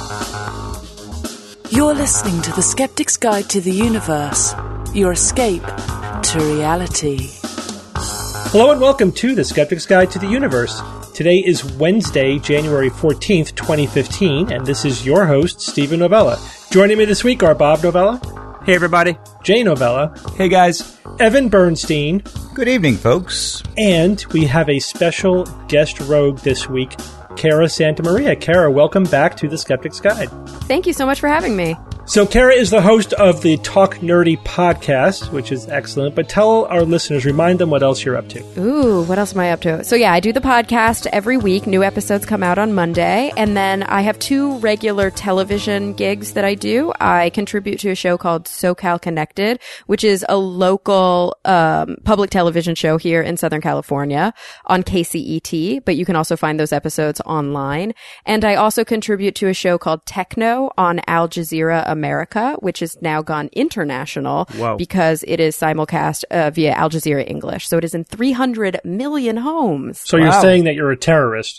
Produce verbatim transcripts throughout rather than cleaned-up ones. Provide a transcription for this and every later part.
You're listening to The Skeptic's Guide to the Universe, your escape to reality. Hello and welcome to The Skeptic's Guide to the Universe. Today is Wednesday, January fourteenth, twenty fifteen, and this is your host, Stephen Novella. Joining me this week are Bob Novella. Hey, everybody. Jay Novella. Hey, guys. Evan Bernstein. Good evening, folks. And we have a special guest rogue this week, Kara Santa Maria. Kara, welcome back to The Skeptic's Guide. Thank you so much for having me. So Kara is the host of the Talk Nerdy podcast, which is excellent. But tell our listeners, remind them what else you're up to. Ooh, what else am I up to? So yeah, I do the podcast every week. New episodes come out on Monday. And then I have two regular television gigs that I do. I contribute to a show called SoCal Connected, which is a local um, public television show here in Southern California on K C E T. But you can also find those episodes online. And I also contribute to a show called Techno on Al Jazeera America, which has now gone international. Whoa. Because it is simulcast uh, via Al Jazeera English. So it is in three hundred million homes. So Wow. You're saying that you're a terrorist.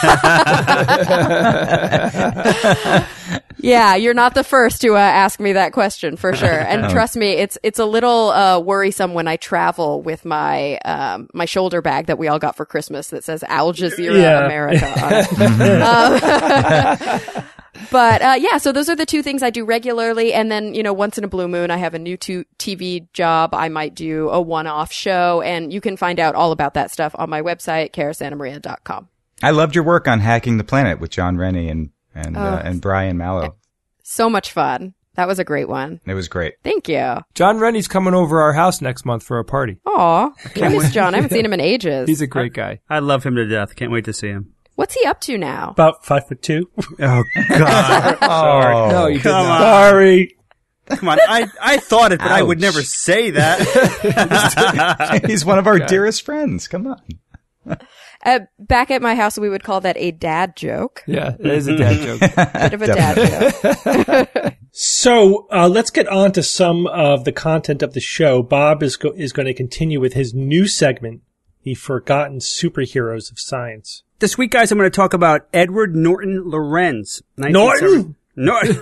Yeah, you're not the first to uh, ask me that question, for sure. And trust me, it's it's a little uh, worrisome when I travel with my um, my shoulder bag that we all got for Christmas that says Al Jazeera Yeah. America on it. um, But, uh, yeah, so those are the two things I do regularly. And then, you know, once in a blue moon, I have a new to- T V job. I might do a one-off show, and you can find out all about that stuff on my website, kara santa maria dot com. I loved your work on Hacking the Planet with John Rennie and and Oh. uh, and Brian Mallow. So much fun. That was a great one. It was great. Thank you. John Rennie's coming over our house next month for a party. Aw, I miss John. I haven't seen him in ages. He's a great guy. I love him to death. Can't wait to see him. What's he up to now? About five foot two. Oh, God. Oh, No, you did Come not. on. Sorry. Come on. I, I thought it, but I would Ouch. never say that. he's one of our dearest friends. Come on. Uh, back at my house, we would call that a dad joke. Yeah, it is a dad joke. Bit of a dad joke. So uh, let's get on to some of the content of the show. Bob is go- is going to continue with his new segment, The Forgotten Superheroes of Science. This week, guys, I'm going to talk about Edward Norton Lorenz. Norton? Norton.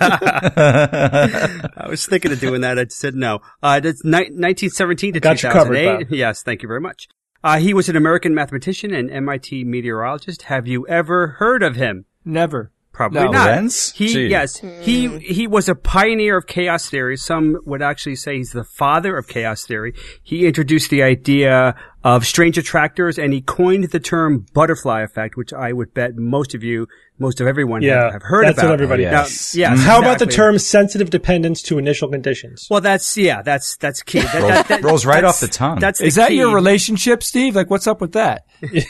I was thinking of doing that. I said no. Uh, that's ni- nineteen seventeen to Got you two thousand eight. covered, Bob. Yes, thank you very much. Uh, he was an American mathematician and M I T meteorologist. Have you ever heard of him? Never. Probably No. not. Lorenz? He, Gee. yes, he, he was a pioneer of chaos theory. Some would actually say he's the father of chaos theory. He introduced the idea of strange attractors, and he coined the term butterfly effect, which I would bet most of you, most of everyone Yeah, have, have heard that's about. what everybody Oh, Now, yes. yes, How about the exactly. term sensitive dependence to initial conditions? Well, that's, yeah, that's, that's key. That, Rolls- that, that, rolls right that's- off the tongue. That's the Is that key. your relationship, Steve? Like, what's up with that?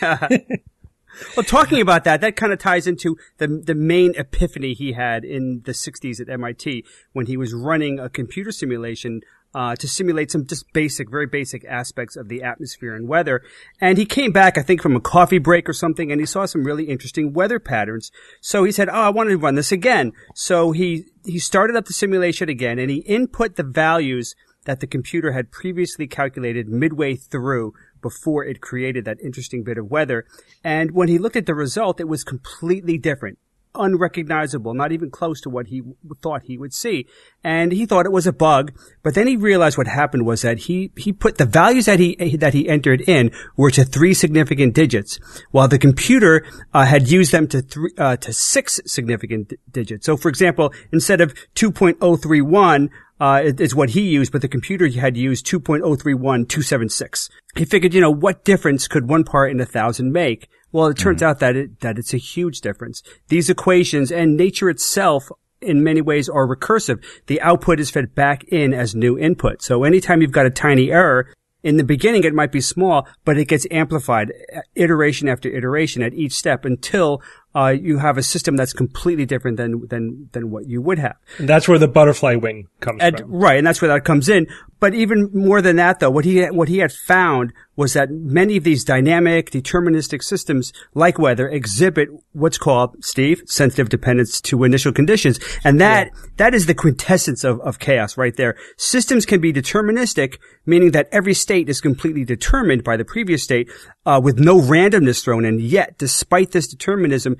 Well, talking about that, that kind of ties into the the main epiphany he had in the sixties at M I T when he was running a computer simulation uh to simulate some just basic, very basic aspects of the atmosphere and weather. And he came back, I think, from a coffee break or something, and he saw some really interesting weather patterns. So he said, oh, I want to run this again. So he he started up the simulation again, and he input the values that the computer had previously calculated midway through before it created that interesting bit of weather. And when he looked at the result, it was completely different, unrecognizable, not even close to what he w- thought he would see. And he thought it was a bug, but then he realized what happened was that he, he put the values that he, that he entered in were to three significant digits, while the computer uh, had used them to three, uh, to six significant d- digits. So for example, instead of two point oh three one, Uh, it, is what he used, but the computer had used two point oh three one two seven six. He figured, you know, what difference could one part in a thousand make? Well, it turns out that it, that it's a huge difference. These equations and nature itself in many ways are recursive. The output is fed back in as new input. So anytime you've got a tiny error, in the beginning it might be small, but it gets amplified iteration after iteration at each step until uh, you have a system that's completely different than, than, than what you would have. And that's where the butterfly wing comes And, from. right, and that's where that comes in. But even more than that, though, what he had, what he had found was that many of these dynamic, deterministic systems, like weather, exhibit what's called, Steve, sensitive dependence to initial conditions. And that, yeah. that is the quintessence of, of chaos right there. Systems can be deterministic, meaning that every state is completely determined by the previous state, uh, with no randomness thrown in. Yet, despite this determinism,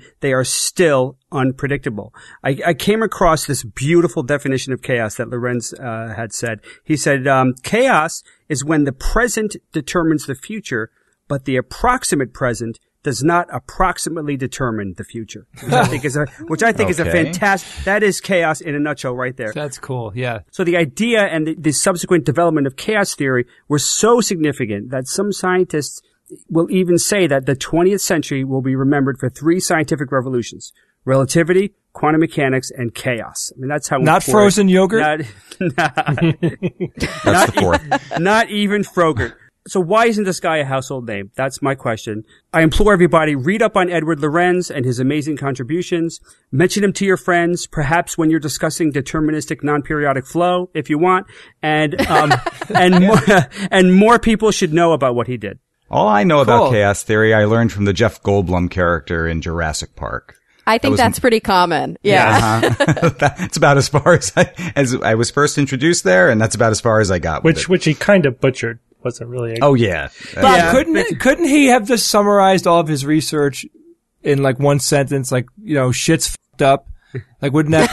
they are still unpredictable. I, I came across this beautiful definition of chaos that Lorenz uh, had said. He said, um, chaos is when the present determines the future, but the approximate present does not approximately determine the future, which I think is a, which I think Okay. is a fantastic, that is chaos in a nutshell right there. That's cool. Yeah. So the idea and the, the subsequent development of chaos theory were so significant that some scientists will even say that the twentieth century will be remembered for three scientific revolutions: relativity, quantum mechanics, and chaos. I mean, that's how Not important- frozen yogurt? Not, That's the fourth. not even Frogurt. So why isn't this guy a household name? That's my question. I implore everybody, read up on Edward Lorenz and his amazing contributions. Mention him to your friends, perhaps when you're discussing deterministic non-periodic flow, if you want. And, um, and more, and more people should know about what he did. All I know Cool. about chaos theory, I learned from the Jeff Goldblum character in Jurassic Park. I think was- that's pretty common. Yeah. Uh-huh. That's about as far as I, as I was first introduced there, and that's about as far as I got with Which it. which he kind of butchered. Wasn't really. A, Oh yeah. Uh, Bob, Yeah. couldn't couldn't he have just summarized all of his research in like one sentence? Like, you know, shit's fucked up. Like, wouldn't that be?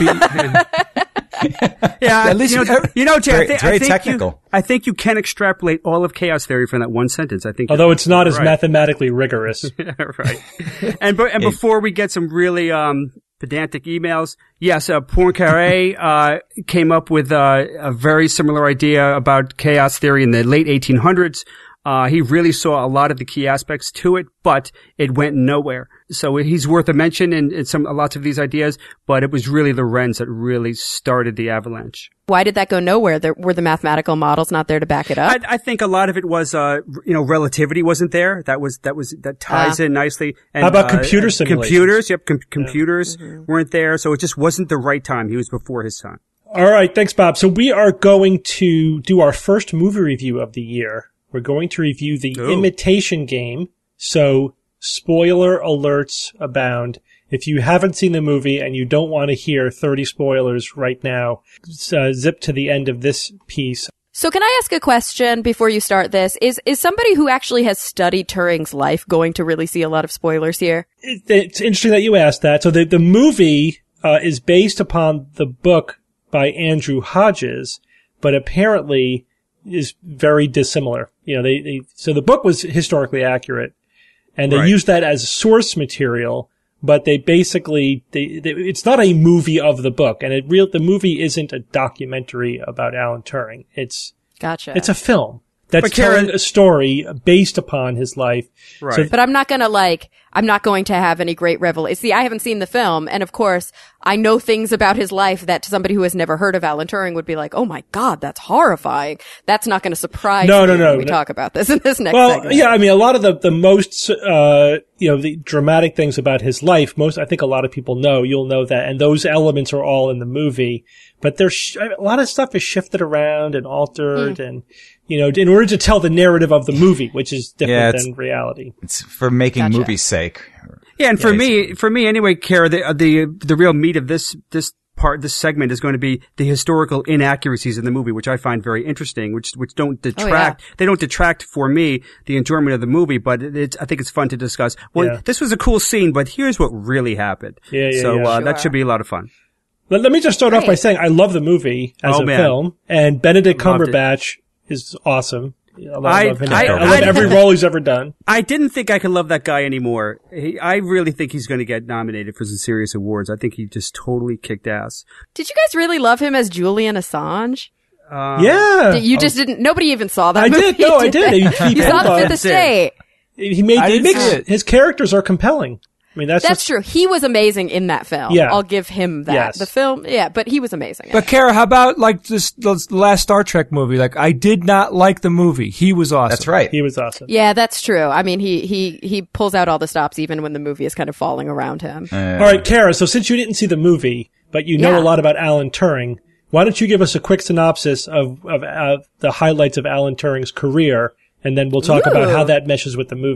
Yeah, At least you know, every- you know Jay, I, Very- thi- it's very I think technical. You, I think you can extrapolate all of chaos theory from that one sentence. I think, although it's not as right. mathematically rigorous. right. And be- and before we get some really um pedantic emails, yes, uh, Poincaré uh came up with uh, a very similar idea about chaos theory in the late eighteen hundreds. Uh, he really saw a lot of the key aspects to it, but it went nowhere. So he's worth a mention in, in some lots of these ideas, but it was really Lorenz that really started the avalanche. Why did that go nowhere? There, were the mathematical models not there to back it up? I, I think a lot of it was, uh, you know, relativity wasn't there. That was, that was, that ties Ah. in nicely. And, How about uh, computer and simulations? Computers, yep, com- computers weren't there. So it just wasn't the right time. He was before his time. All right, thanks, Bob. So we are going to do our first movie review of the year. We're going to review The Ooh. Imitation Game. So spoiler alerts abound. If you haven't seen the movie and you don't want to hear thirty spoilers right now, uh, zip to the end of this piece. So can I ask a question before you start this? Is is somebody who actually has studied Turing's life going to really see a lot of spoilers here? It, it's interesting that you asked that. So the, the movie uh, is based upon the book by Andrew Hodges, but apparently is very dissimilar. You know, they, they so the book was historically accurate, and they Right. used that as source material. But they basically, they, they, it's not a movie of the book, and it real the movie isn't a documentary about Alan Turing. It's Gotcha. it's a film that's But Karen- telling a story based upon his life. Right. So But I'm not gonna like, I'm not going to have any great revelation. See, I haven't seen the film, and of course, I know things about his life that to somebody who has never heard of Alan Turing would be like, oh my god, that's horrifying. That's not gonna surprise No, me no, no, when we no. talk about this in this next Well, segment. yeah, I mean, a lot of the, the most, uh, you know, the dramatic things about his life, most, I think a lot of people know, you'll know that, and those elements are all in the movie, but there's, sh- a lot of stuff is shifted around and altered, and, you know, in order to tell the narrative of the movie, which is Yeah, different it's- than reality. It's for making Gotcha. movie's sake. Yeah, and for Yeah, me, for me anyway, Kara, the, the, the real meat of this, this part, this segment is going to be the historical inaccuracies in the movie, which I find very interesting, which, which don't detract, they don't detract for me the enjoyment of the movie, but it, it's, I think it's fun to discuss. Well, Yeah. this was a cool scene, but here's what really happened. Yeah, yeah, so, yeah. uh, that Sure. should be a lot of fun. Let, let me just start off by Great. saying I love the movie as Oh, a man. film, and Benedict Loved it. Cumberbatch is awesome. I love, I- love him. I- I, love I- every role he's ever done. I didn't think I could love that guy anymore. He, I really think he's going to get nominated for some serious awards. I think he just totally kicked ass. Did you guys really love him as Julian Assange? Uh, Yeah. You just didn't, nobody even saw that I movie. did. No, I did. they? He- he You saw the pinballed. Fifth Estate. He made, I it didn't makes, see it. his characters are compelling. I mean, that's, That's just, true. He was amazing in that film. Yeah. I'll give him that. Yes. The film, yeah, but he was amazing. in But it. Kara, how about like this the last Star Trek movie? Like, I did not like the movie. He was awesome. That's right. he was awesome. Yeah, that's true. I mean, he, he, he pulls out all the stops even when the movie is kind of falling around him. Uh, All right, Kara, so since you didn't see the movie, but you know Yeah. a lot about Alan Turing, why don't you give us a quick synopsis of, of uh, the highlights of Alan Turing's career, and then we'll talk about Ooh. how that meshes with the movie.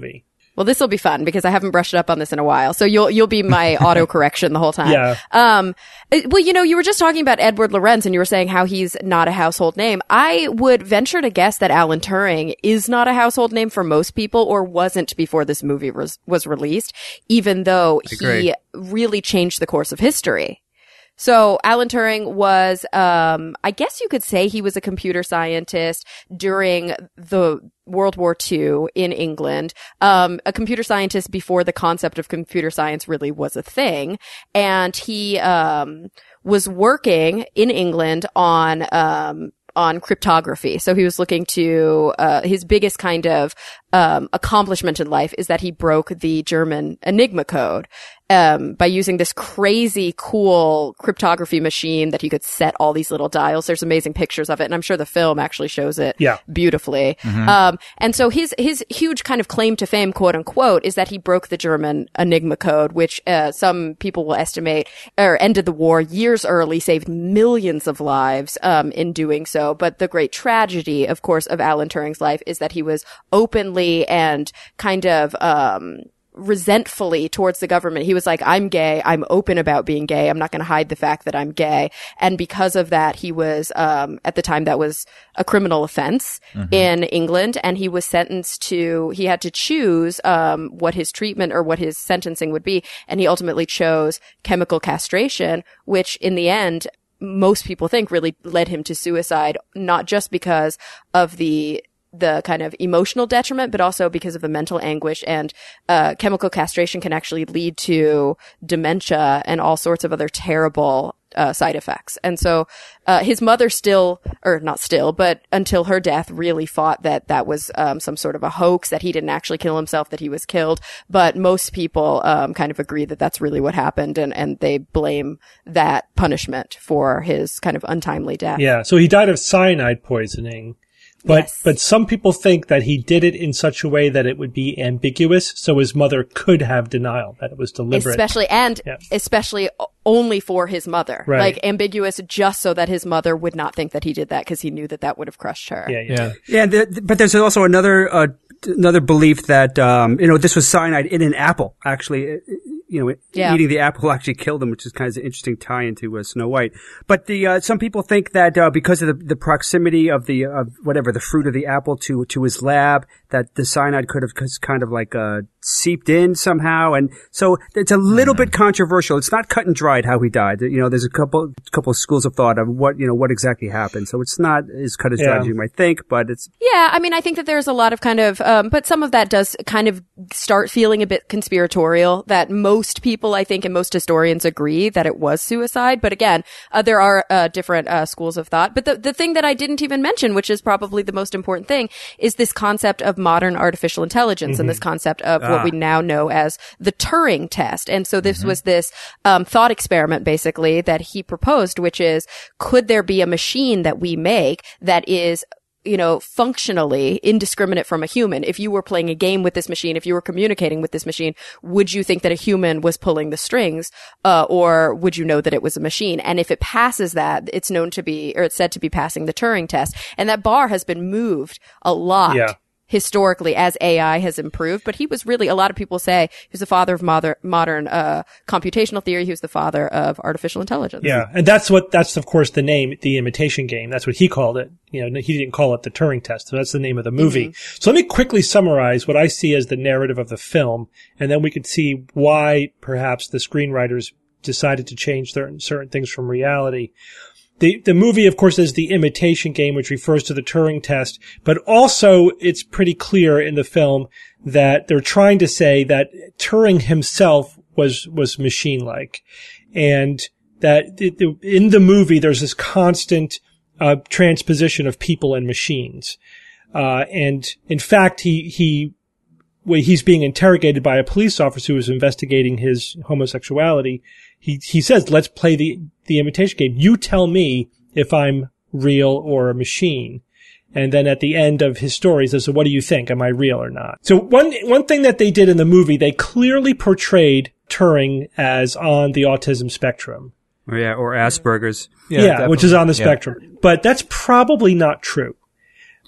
Well, this will be fun because I haven't brushed up on this in a while. So you'll you'll be my auto correction the whole time. Yeah. Um. it- Well, you know, you were just talking about Edward Lorenz, and you were saying how he's not a household name. I would venture to guess that Alan Turing is not a household name for most people, or wasn't before this movie was was released. Even though he agree. really changed the course of history. So Alan Turing was, um, I guess you could say he was a computer scientist during the World War Two in England, um, a computer scientist before the concept of computer science really was a thing. And he, um, was working in England on, um, on cryptography. So he was looking to, uh, his biggest kind of, um, accomplishment in life is that he broke the German Enigma code, um, by using this crazy cool cryptography machine that he could set all these little dials. There's amazing pictures of it, and I'm sure the film actually shows it Yeah. beautifully. Um, and so his, his huge kind of claim to fame, quote unquote, is that he broke the German Enigma code, which, uh, some people will estimate, or ended the war years early, saved millions of lives, um, in doing so. But the great tragedy, of course, of Alan Turing's life is that he was openly and kind of, um, resentfully towards the government. He was like, I'm gay. I'm open about being gay. I'm not going to hide the fact that I'm gay. And because of that, he was, um, at the time that was a criminal offense in England. And he was sentenced to, he had to choose, um, what his treatment or what his sentencing would be. And he ultimately chose chemical castration, which in the end, most people think really led him to suicide, not just because of the the kind of emotional detriment, but also because of the mental anguish. And uh chemical castration can actually lead to dementia and all sorts of other terrible uh side effects. And so uh his mother still, or not still, but until her death, really fought that that was um some sort of a hoax, that he didn't actually kill himself, that he was killed. But most people um kind of agree that that's really what happened, and and they blame that punishment for his kind of untimely death. Yeah. So he died of cyanide poisoning. But, Yes. but some people think that he did it in such a way that it would be ambiguous, so his mother could have denial, that it was deliberate. Especially, and Yeah. especially o- only for his mother. Right. Like, ambiguous just so that his mother would not think that he did that, because he knew that that would have crushed her. Yeah, yeah. Yeah. Yeah, the, but there's also another uh, another belief that um, you know, this was cyanide in an apple. Actually, uh, you know, Yeah. eating the apple actually killed him, which is kind of an interesting tie into uh, Snow White. But the uh, some people think that uh, because of the, the proximity of the of whatever the fruit of the apple to to his lab, that the cyanide could have kind of like uh, seeped in somehow, and so it's a little bit controversial. It's not cut and dried how he died. You know, there's a couple couple of schools of thought of what you know what exactly happened. So it's not as cut as dried Yeah. as you might think, but it's Yeah, I mean, I think that there's a lot of kind of, um, but some of that does kind of start feeling a bit conspiratorial, that most people, I think, and most historians agree that it was suicide. But again, uh, there are uh, different uh, schools of thought. But the, the thing that I didn't even mention, which is probably the most important thing, is this concept of modern artificial intelligence and this concept of what we now know as the Turing test. And so this was this um, thought experiment, basically, that he proposed, which is, could there be a machine that we make that is, you know, functionally indiscriminate from a human? If you were playing a game with this machine, if you were communicating with this machine, would you think that a human was pulling the strings, uh, or would you know that it was a machine? And if it passes that, it's known to be, or it's said to be passing the Turing test. And that bar has been moved a lot. Yeah. Historically, as A I has improved, but he was really, a lot of people say he was the father of modern, modern, uh, computational theory. He was the father of artificial intelligence. Yeah. And that's what, that's of course the name, The Imitation Game. That's what he called it. You know, he didn't call it the Turing test. So that's the name of the movie. Mm-hmm. So let me quickly summarize what I see as the narrative of the film, and then we could see why perhaps the screenwriters decided to change certain, certain things from reality. The, the movie, of course, is The Imitation Game, which refers to the Turing test, but also it's pretty clear in the film that they're trying to say that Turing himself was, was machine-like. And that in the movie, there's this constant, uh, transposition of people and machines. Uh, and in fact, he, he, when he's being interrogated by a police officer who is investigating his homosexuality, he, he says, let's play the, the imitation game. You tell me if I'm real or a machine. And then at the end of his story, he says, so what do you think? Am I real or not? So one, one thing that they did in the movie, they clearly portrayed Turing as on the autism spectrum. or yeah, or Asperger's. Yeah, which is on the Yeah. spectrum. But that's probably not true.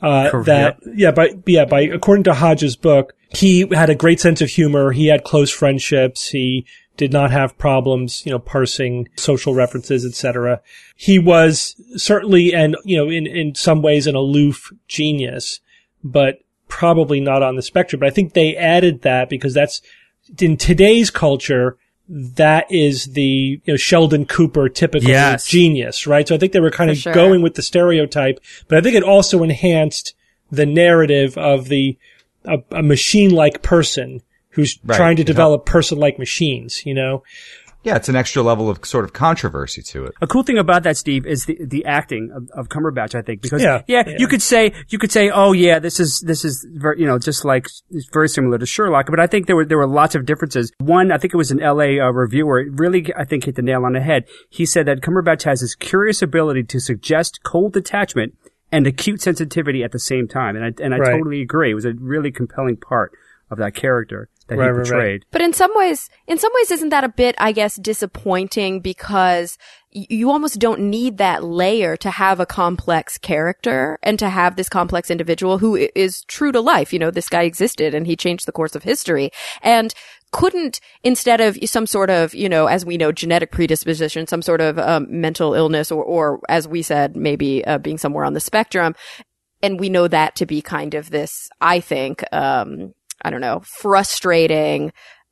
uh, Correct. that, yeah, by, yeah, by, according to Hodge's book, he had a great sense of humor. He had close friendships. He did not have problems, you know, parsing social references, et cetera. He was certainly, and, you know, in, in some ways an aloof genius, but probably not on the spectrum. But I think they added that because that's, in today's culture, that is the, you know, Sheldon Cooper typical Yes. genius, right? So I think they were kind of For sure. going with the stereotype, but I think it also enhanced the narrative of the, a, a machine-like person who's Right. trying to It develop person-like machines, you know? Yeah, it's an extra level of sort of controversy to it. A cool thing about that, Steve, is the the acting of, of Cumberbatch. I think because Yeah, yeah, yeah. you could say you could say, oh yeah, this is this is very, you know, just like it's very similar to Sherlock. But I think there were there were lots of differences. One, I think it was an L A uh, reviewer. It really, I think, hit the nail on the head. He said that Cumberbatch has this curious ability to suggest cold detachment and acute sensitivity at the same time, and I and I Right. totally agree. It was a really compelling part of that character that Right, he right, right. portrayed. But in some ways, in some ways, isn't that a bit, I guess, disappointing because y- you almost don't need that layer to have a complex character and to have this complex individual who i- is true to life. You know, this guy existed and he changed the course of history. And couldn't, instead of some sort of, you know, as we know, genetic predisposition, some sort of um, mental illness or, or as we said, maybe uh, being somewhere on the spectrum, and we know that to be kind of this, I think, um, I don't know, frustrating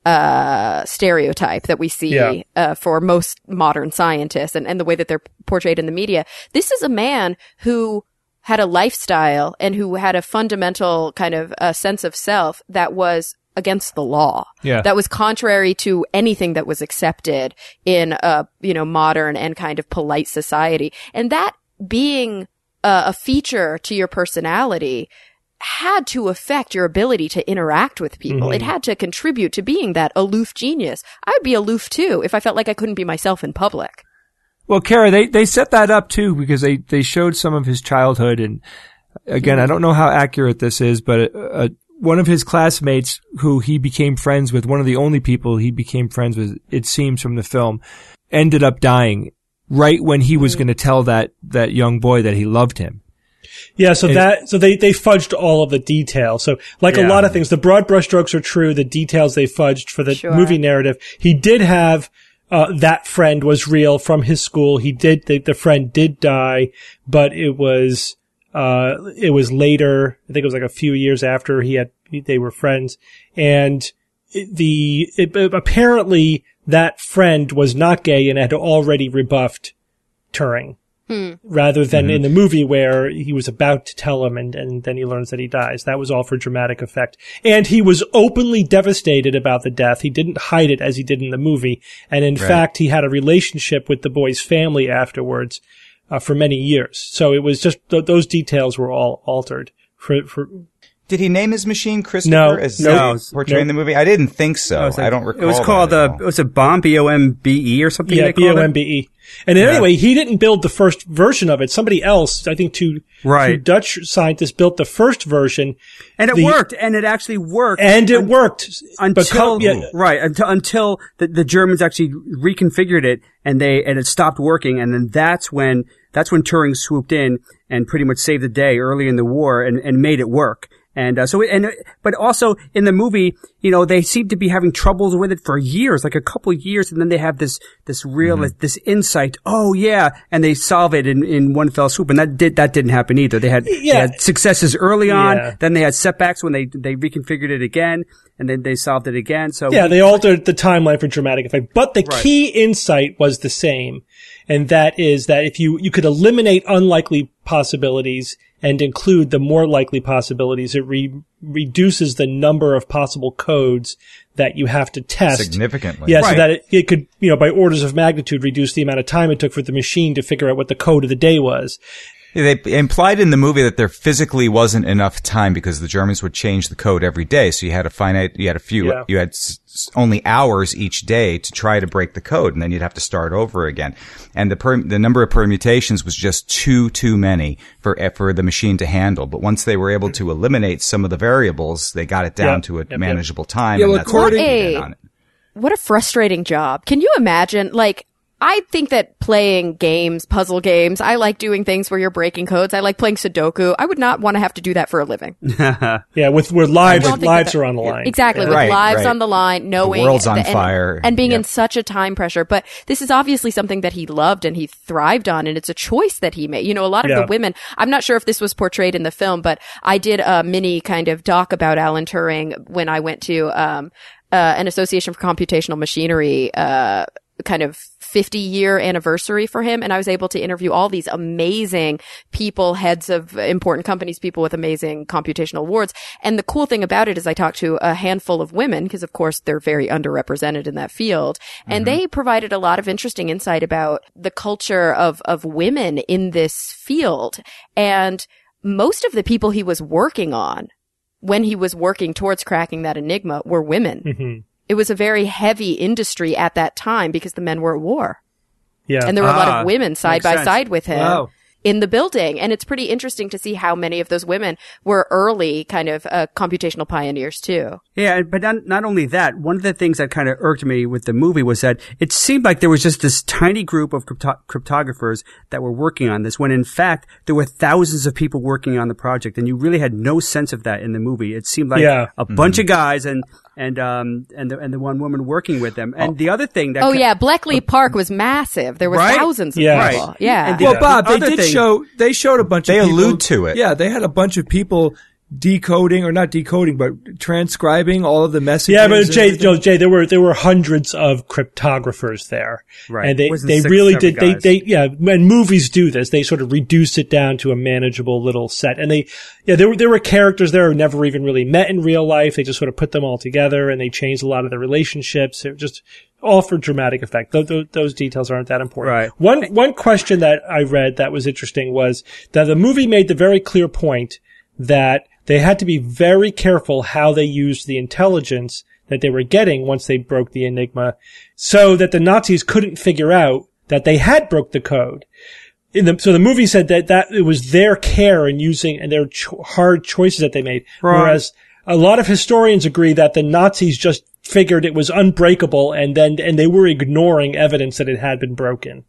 uh stereotype that we see Yeah. uh, for most modern scientists and, and the way that they're portrayed in the media. This is a man who had a lifestyle and who had a fundamental kind of uh, sense of self that was against the law. Yeah. That was contrary to anything that was accepted in a, you know, modern and kind of polite society. And that being uh, a feature to your personality had to affect your ability to interact with people. Mm-hmm. It had to contribute to being that aloof genius. I'd be aloof too if I felt like I couldn't be myself in public. Well, Kara, they, they set that up too because they, they showed some of his childhood. And again, I don't know how accurate this is, but uh, one of his classmates who he became friends with, one of the only people he became friends with, it seems from the film, ended up dying right when he was going to tell that, that young boy that he loved him. Yeah, so And- that, so they, they fudged all of the details. So, like a Yeah. lot of things, the broad brushstrokes are true, the details they fudged for the Sure. movie narrative. He did have, uh, that friend was real from his school. He did, the, the friend did die, but it was, uh, it was later, I think it was like a few years after he had, they were friends. And it, the, it, apparently that friend was not gay and had already rebuffed Turing. Rather than in the movie where he was about to tell him and, and then he learns that he dies. That was all for dramatic effect. And he was openly devastated about the death. He didn't hide it as he did in the movie. And in Right. fact, he had a relationship with the boy's family afterwards, uh, for many years. So it was just, th- those details were all altered for, for, Did he name his machine Christopher No, as no, uh, portraying no. the movie? I didn't think so. It was like- I don't recall. It was that called, at uh, all. was it Bomb, B O M B E or something? yeah, they B called O it? M B E. And anyway, he didn't build the first version of it. Somebody else, I think two, Right. two Dutch scientists built the first version. And it The- worked, and it actually worked. And it un- worked. until Becau- yeah, right until until the, the Germans actually reconfigured it and they and it stopped working, and then that's when that's when Turing swooped in and pretty much saved the day early in the war and, and made it work. And uh, so, and but also in the movie, you know, they seem to be having troubles with it for years, like a couple of years, and then they have this this real Mm-hmm. this insight. Oh yeah, and they solve it in, in one fell swoop, and that did that didn't happen either. They had, they Yeah. had successes early on, Yeah. then they had setbacks when they they reconfigured it again, and then they solved it again. So Yeah, they altered the timeline for dramatic effect. But the Right. key insight was the same. And that is that if you, you could eliminate unlikely possibilities and include the more likely possibilities, it re- reduces the number of possible codes that you have to test. Significantly. Yeah, so Right. that it, it could, you know, by orders of magnitude reduce the amount of time it took for the machine to figure out what the code of the day was. They implied in the movie that there physically wasn't enough time because the Germans would change the code every day. So you had a finite, you had a few, Yeah. you had s- s- only hours each day to try to break the code, and then you'd have to start over again. And the per, the number of permutations was just too too many for for the machine to handle. But once they were able to eliminate some of the variables, they got it down Yep. to a Yep, yep. manageable time. Yeah, and well, that's why they according- did it on it. What a frustrating job. Can you imagine, like, I think that playing games, puzzle games, I like doing things where you're breaking codes. I like playing Sudoku. I would not want to have to do that for a living. Yeah, with where lives don't think lives that- are on the line. Exactly, Yeah. with Right, lives right. on the line, knowing The world's on and, fire. and being in Yep. such a time pressure. But this is obviously something that he loved and he thrived on, and it's a choice that he made. You know, a lot of Yeah. the women, I'm not sure if this was portrayed in the film, but I did a mini kind of doc about Alan Turing when I went to um uh, an Association for Computational Machinery uh kind of fifty year anniversary for him. And I was able to interview all these amazing people, heads of important companies, people with amazing computational awards. And the cool thing about it is I talked to a handful of women because of course they're very underrepresented in that field. And they provided a lot of interesting insight about the culture of, of women in this field. And most of the people he was working on when he was working towards cracking that enigma were women. Mm-hmm. It was a very heavy industry at that time because the men were at war. Yeah. And there were a lot Ah, of women side makes by sense. side with him Wow. in the building. And it's pretty interesting to see how many of those women were early kind of uh, computational pioneers too. Yeah, but not, not only that, one of the things that kind of irked me with the movie was that it seemed like there was just this tiny group of crypto- cryptographers that were working on this, when in fact there were thousands of people working on the project, and you really had no sense of that in the movie. It seemed like Yeah. a bunch of guys and and um and the, and the one woman working with them. And the other thing that Oh ki- yeah, Bleckley Park was massive. There were Right? thousands of Yeah. people. Right. Yeah. And the- Well, Bob, they other did thing- show, they showed a bunch They of people. allude to it. Yeah, they had a bunch of people decoding, or not decoding, but transcribing all of the messages. Yeah, but and Jay, everything. Joe, Jay, there were there were hundreds of cryptographers there, Right. And they Wasn't they six, really seven did. They guys. they yeah. When movies do this, they sort of reduce it down to a manageable little set, and they yeah there were there were characters there who never even really met in real life. They just sort of put them all together, and they changed a lot of the relationships. It was just all for dramatic effect. Those, those, those details aren't that important. Right. One one question that I read that was interesting was that the movie made the very clear point that they had to be very careful how they used the intelligence that they were getting once they broke the enigma, so that the Nazis couldn't figure out that they had broke the code. In the, so the movie said that, that it was their care in using and their cho- hard choices that they made. Right. Whereas a lot of historians agree that the Nazis just figured it was unbreakable, and then, and they were ignoring evidence that it had been broken.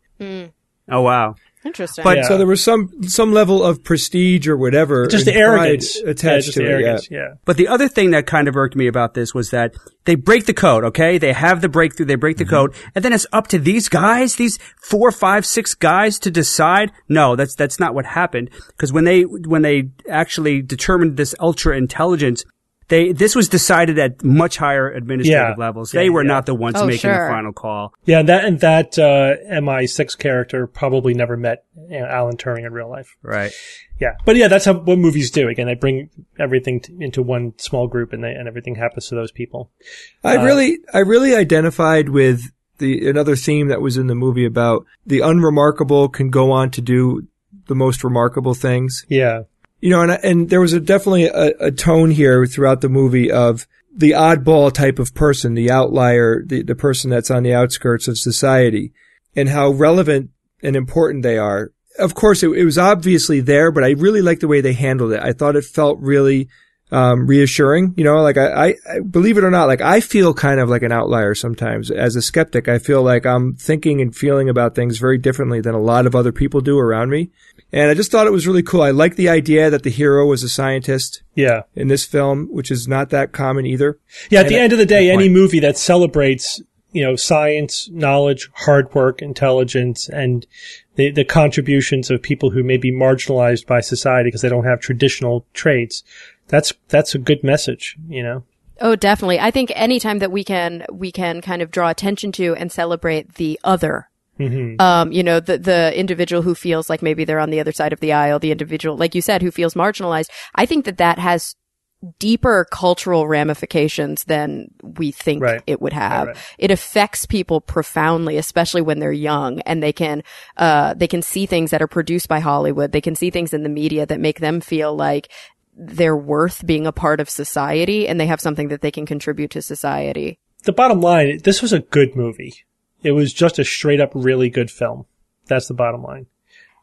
Oh wow. Interesting. But Yeah. so there was some some level of prestige or whatever, Just the and pride arrogance attached yeah, just to the it. arrogance. Yeah. Yeah. But the other thing that kind of irked me about this was that they break the code, okay? They have the breakthrough, they break the code, and then it's up to these guys, these four, five, six guys to decide. No, that's, that's not what happened. Because when they, when they actually determined this ultra intelligence, they, this was decided at much higher administrative Yeah. levels. Yeah, They were yeah. not the ones Oh, making sure. the final call. Yeah, and that and that uh, M I six character probably never met you know, Alan Turing in real life. Right. Yeah, but yeah, that's how what movies do. Again, they bring everything t- into one small group, and they and everything happens to those people. I Uh, really, I really identified with the another theme that was in the movie about the unremarkable can go on to do the most remarkable things. Yeah, You know, and and there was a definitely a, a tone here throughout the movie of the oddball type of person, the outlier, the, the person that's on the outskirts of society, and how relevant and important they are. Of course, it, it was obviously there, but I really liked the way they handled it. I thought it felt really um, reassuring. You know, like I, I, I believe it or not, like I feel kind of like an outlier sometimes. As a skeptic, I feel like I'm thinking and feeling about things very differently than a lot of other people do around me. And I just thought it was really cool. I like the idea that the hero was a scientist yeah, in this film, which is not that common either. yeah. At And the it- end of the day, good any point. movie that celebrates you know science, knowledge, hard work, intelligence, and the the contributions of people who may be marginalized by society because they don't have traditional traits, that's that's a good message. You know. Oh, definitely. I think anytime that we can, we can kind of draw attention to and celebrate the other. Mm-hmm. Um, you know, the, the individual who feels like maybe they're on the other side of the aisle, the individual, like you said, who feels marginalized. I think that that has deeper cultural ramifications than we think Right. it would have. Right, right. It affects people profoundly, especially when they're young, and they can, uh, they can see things that are produced by Hollywood. They can see things in the media that make them feel like they're worth being a part of society, and they have something that they can contribute to society. The bottom line, this was a good movie. It was just a straight up really good film. That's the bottom line.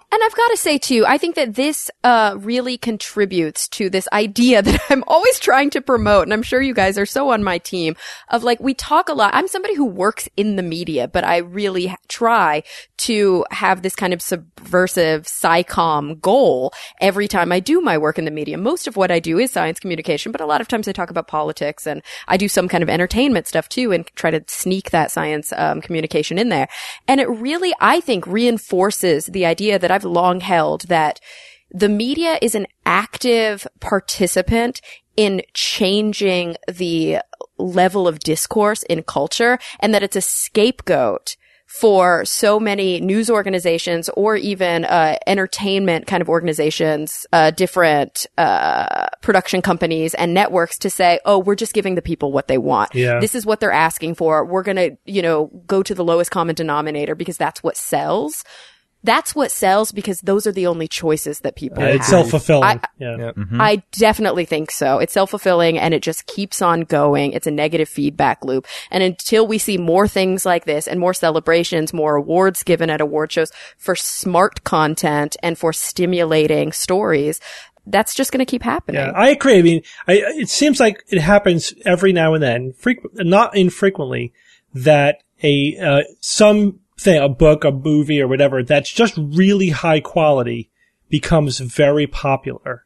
And I've got to say, too, I think that this uh really contributes to this idea that I'm always trying to promote, and I'm sure you guys are so on my team, of like, we talk a lot. I'm somebody who works in the media, but I really try to have this kind of subversive SciComm goal every time I do my work in the media. Most of what I do is science communication, but a lot of times I talk about politics, and I do some kind of entertainment stuff, too, and try to sneak that science um, communication in there. And it really, I think, reinforces the idea that I've long held that the media is an active participant in changing the level of discourse in culture, and that it's a scapegoat for so many news organizations or even uh entertainment kind of organizations, uh different uh production companies and networks to say, oh, we're just giving the people what they want. Yeah. This is what they're asking for. We're going to, you know, go to the lowest common denominator because that's what sells. That's what sells because those are the only choices that people Uh, have. it's self-fulfilling. I, yeah. Yep. I definitely think so. It's self-fulfilling and it just keeps on going. It's a negative feedback loop. And until we see more things like this and more celebrations, more awards given at award shows for smart content and for stimulating stories, that's just going to keep happening. Yeah, I agree. I mean, I, it seems like it happens every now and then, frequ- not infrequently, that a uh, some thing, a book, a movie, or whatever that's just really high quality becomes very popular,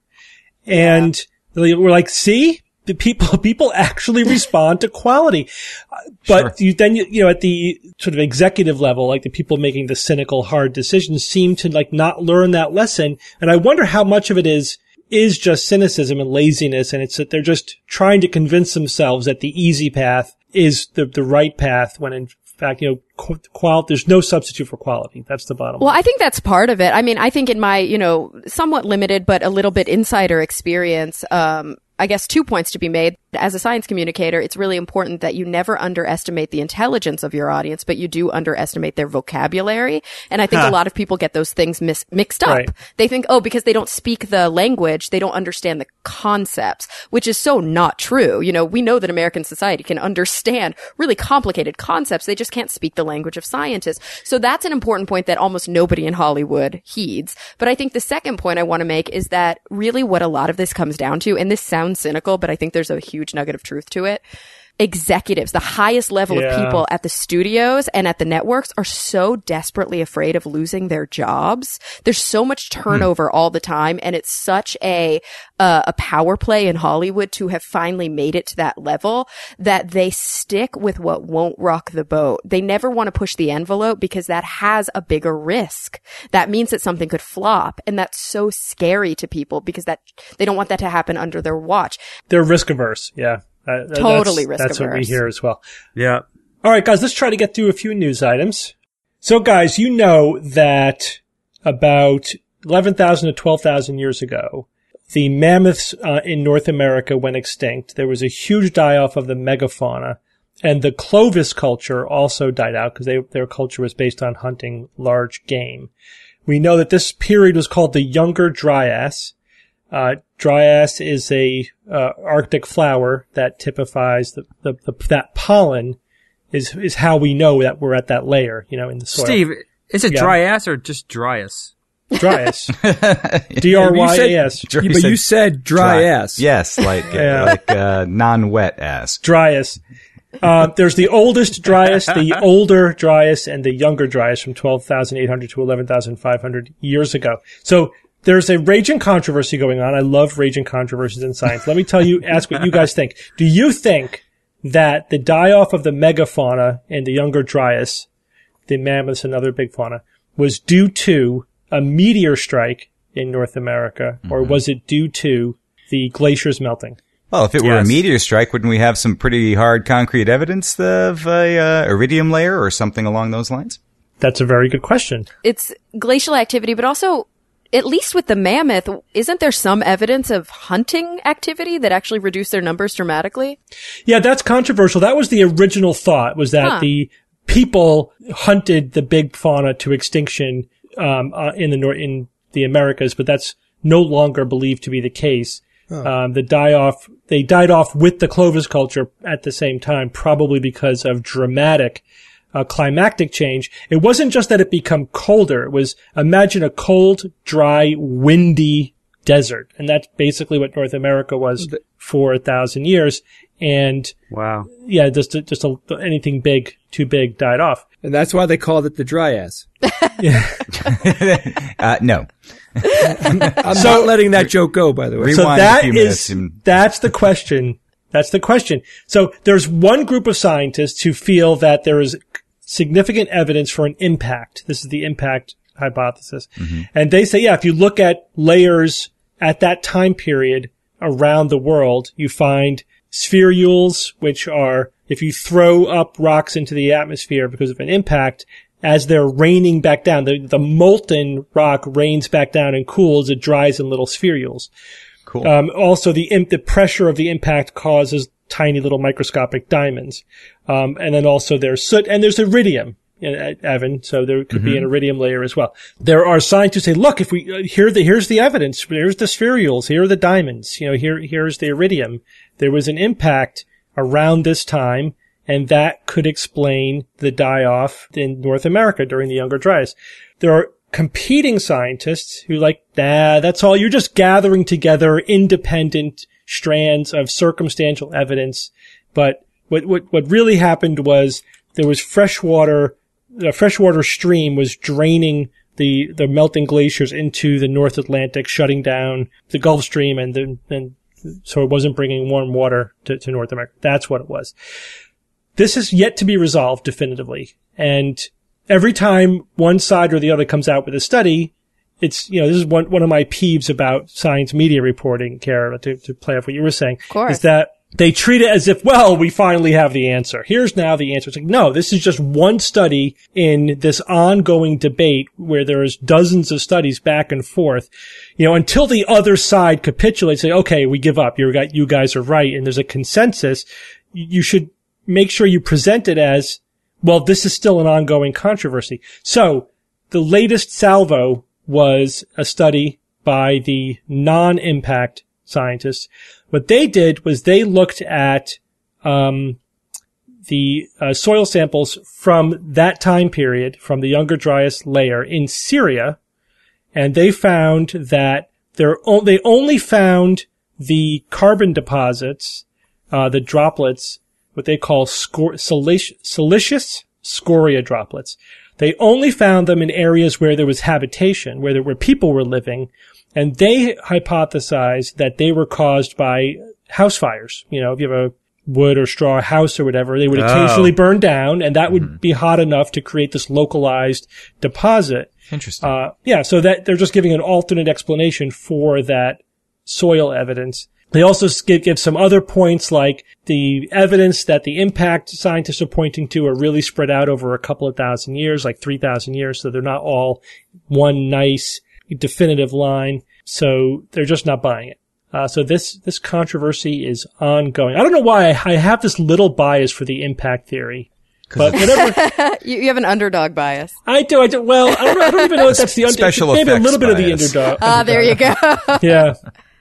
and yeah. we're like, see, the people people actually respond to quality. But Sure. you, then you, you know, at the sort of executive level, like the people making the cynical, hard decisions seem to like not learn that lesson, and I wonder how much of it is. is just cynicism and laziness, and it's that they're just trying to convince themselves that the easy path is the the right path, when in fact, you know, qu- qual- there's no substitute for quality. That's the bottom Well, line. I think that's part of it. I mean, I think in my, you know, somewhat limited but a little bit insider experience, um, I guess two points to be made. As a science communicator, it's really important that you never underestimate the intelligence of your audience, but you do underestimate their vocabulary. And I think Huh. a lot of people get those things mis- mixed up. Right. They think, oh, because they don't speak the language, they don't understand the concepts, which is so not true. You know, we know that American society can understand really complicated concepts. They just can't speak the language of scientists. So that's an important point that almost nobody in Hollywood heeds. But I think the second point I want to make is that really what a lot of this comes down to, and this sounds cynical, but I think there's a huge nugget of truth to it. Executives, the highest level Yeah. of people at the studios and at the networks, are so desperately afraid of losing their jobs. There's so much turnover all the time, and it's such a uh, a power play in Hollywood to have finally made it to that level that they stick with what won't rock the boat. They never want to push the envelope because that has a bigger risk. That means that something could flop, and that's so scary to people because that they don't want that to happen under their watch. They're risk averse. Yeah. Uh, that's- Totally risk That's what we averse. hear as well. Yeah. All right, guys, let's try to get through a few news items. So, guys, you know that about eleven thousand to twelve thousand years ago, the mammoths uh, in North America went extinct. There was a huge die-off of the megafauna, and the Clovis culture also died out because they, their culture was based on hunting large game. We know that this period was called the Younger Dryas. Uh, Dryas is a uh, Arctic flower that typifies the, the, the that pollen is is how we know that we're at that layer, you know, in the soil. Steve, is it Yeah. dry ass or just dryas? Dryas. D R Y A S. Yeah, but you said dry, ass. Yes, like Yeah. like uh, non-wet ass. Dryas. Uh, there's the oldest Dryas, the older Dryas, and the younger Dryas from twelve thousand eight hundred to eleven thousand five hundred years ago. So there's a raging controversy going on. I love raging controversies in science. Let me tell you, ask what you guys think. Do you think that the die-off of the megafauna and the younger Dryas, the mammoths and other big fauna, was due to a meteor strike in North America, or was it due to the glaciers melting? Well, if it were a Yes. meteor strike, wouldn't we have some pretty hard concrete evidence of a uh, iridium layer or something along those lines? That's a very good question. It's glacial activity, but also, at least with the mammoth, isn't there some evidence of hunting activity that actually reduced their numbers dramatically? Yeah, that's controversial. That was the original thought, was that Huh. the people hunted the big fauna to extinction um, uh, in the nor- in the Americas, but that's no longer believed to be the case. Um, the die off, they died off with the Clovis culture at the same time, probably because of dramatic uh, climactic change. It wasn't just that it become colder. It was, imagine a cold, dry, windy desert. And that's basically what North America was for a thousand years. And Wow. yeah, just, just a, anything big, too big died off. And that's why they called it the dry ass. uh, no. I'm so, not letting that joke go, by the way. So Rewind a that few is, minutes and- that's the question. That's the question. So there's one group of scientists who feel that there is significant evidence for an impact. This is the impact hypothesis. Mm-hmm. And they say, yeah, if you look at layers at that time period around the world, you find spherules, which are, if you throw up rocks into the atmosphere because of an impact, as they're raining back down, the, the molten rock rains back down and cools, it dries in little spherules. Cool. Um, also, the imp- the pressure of the impact causes tiny little microscopic diamonds. Um, and then also there's soot and there's iridium, uh, Evan. So there could mm-hmm. be an iridium layer as well. There are scientists who say, look, if we, uh, here the, here's the evidence. Here's the spherules. Here are the diamonds. You know, here, here's the iridium. There was an impact around this time, and that could explain the die-off in North America during the Younger Dryas. There are competing scientists who like, nah, that's all. You're just gathering together independent strands of circumstantial evidence. But what, what, what really happened was there was fresh water, the freshwater stream was draining the, the melting glaciers into the North Atlantic, shutting down the Gulf Stream, and then, and so it wasn't bringing warm water to, to North America. That's what it was. This is yet to be resolved definitively. And every time one side or the other comes out with a study, it's, you know, this is one, one of my peeves about science media reporting, Kara, to, to play off what you were saying, of course. is that they treat it as if, well, we finally have the answer. Here's now the answer. It's like, no, this is just one study in this ongoing debate where there's dozens of studies back and forth, you know, until the other side capitulates, say, okay, we give up. You're, you guys are right. And there's a consensus. You should make sure you present it as, well, this is still an ongoing controversy. So the latest salvo was a study by the non-impact scientists. What they did was they looked at um the uh, soil samples from that time period, from the Younger Dryas layer in Syria, and they found that there o- they only found the carbon deposits, uh the droplets, what they call scor- silic- silicious scoria droplets. They only found them in areas where there was habitation, where there were people were living, and they hypothesized that they were caused by house fires. You know, if you have a wood or straw house or whatever, they would occasionally oh. burn down, and that would mm-hmm. be hot enough to create this localized deposit. Interesting. Uh, yeah, so that they're just giving an alternate explanation for that soil evidence. They also give, give some other points, like the evidence that the impact scientists are pointing to are really spread out over a couple of thousand years, like three thousand years, so they're not all one nice definitive line. So they're just not buying it. Uh, so this, this controversy is ongoing. I don't know why I, I have this little bias for the impact theory. But whatever. you, you have an underdog bias. I do, I do. Well, I don't, I don't even know if that's the underdog. Special Maybe a little bit bias. of the underdog. Ah, uh, there you go. Yeah.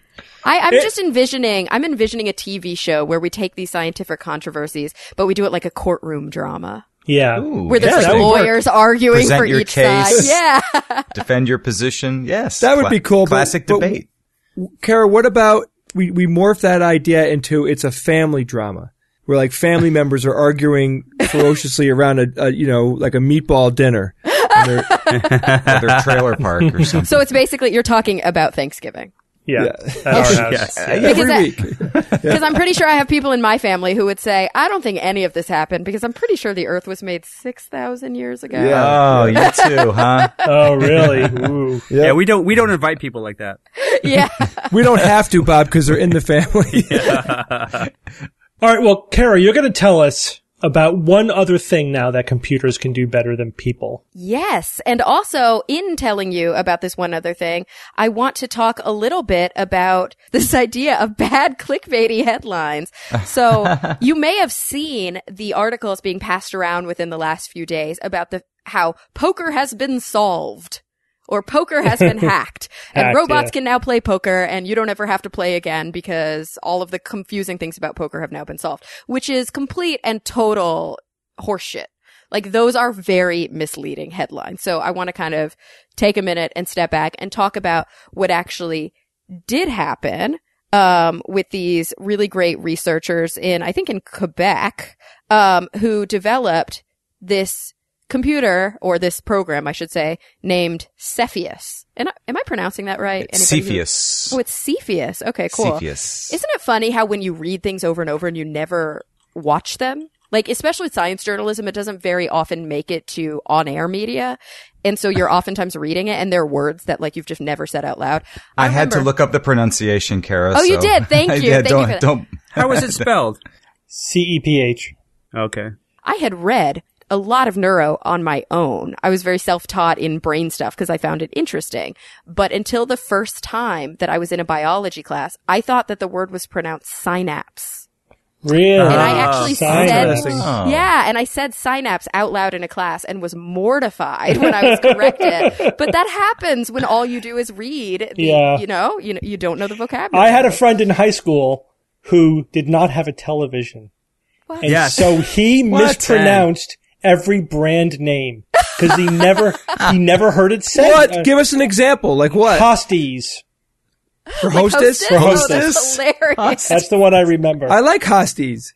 I, I'm it, just envisioning, I'm envisioning a T V show where we take these scientific controversies, but we do it like a courtroom drama. Yeah. Ooh, where there's yeah, like lawyers work. arguing Present for your each case, side. Yeah. Defend your position. Yes. That would Cla- be cool. Classic but, debate. But, Kara, what about we, we morph that idea into it's a family drama where like family members are arguing ferociously around a, a you know, like a meatball dinner. Or their trailer park or something. So it's basically, you're talking about Thanksgiving. Yeah. yeah. At our house. Yes. Yeah. Every because week. Because I'm pretty sure I have people in my family who would say, I don't think any of this happened because I'm pretty sure the earth was made six thousand years ago. Yeah. Oh, you too, huh? Oh, really? Ooh. Yep. Yeah, we don't, we don't invite people like that. Yeah. We don't have to, Bob, because they're in the family. Yeah. All right. Well, Kara, you're going to tell us about one other thing now that computers can do better than people. Yes. And also, in telling you about this one other thing, I want to talk a little bit about this idea of bad clickbaity headlines. So you may have seen the articles being passed around within the last few days about the how poker has been solved. Or poker has been hacked, and Hacked, robots yeah. can now play poker, and you don't ever have to play again because all of the confusing things about poker have now been solved, which is complete and total horseshit. Like those are very misleading headlines. So I want to kind of take a minute and step back and talk about what actually did happen um, with these really great researchers in, I think in Quebec, um, who developed this computer, or this program, I should say, named Cepheus. And I, am I pronouncing that right? Cepheus. Who, oh, it's Cepheus. Okay, cool. Cepheus. Isn't it funny how when you read things over and over and you never watch them? Like, especially with science journalism, it doesn't very often make it to on-air media. And so you're oftentimes reading it, and there are words that, like, you've just never said out loud. I, I remember, had to look up the pronunciation, Kara. Oh, so you did? Thank you. yeah, Thank don't, you for that. don't. How was it spelled? C E P H. Okay. I had read a lot of neuro on my own. I was very self-taught in brain stuff because I found it interesting. But until the first time that I was in a biology class, I thought that the word was pronounced synapse. Really? And I actually said, Interesting. Oh. yeah, and I said synapse out loud in a class and was mortified when I was corrected. But that happens when all you do is read. The, Yeah. You know, you you don't know the vocabulary. I had a friend in high school who did not have a television. What? And Yes. so he What? mispronounced every brand name because he never he never heard it said. What? Uh, Give us an example. Like what? Hosties. For Like hostess? For Oh, hostess. that's hilarious. That's the one I remember. I like hosties.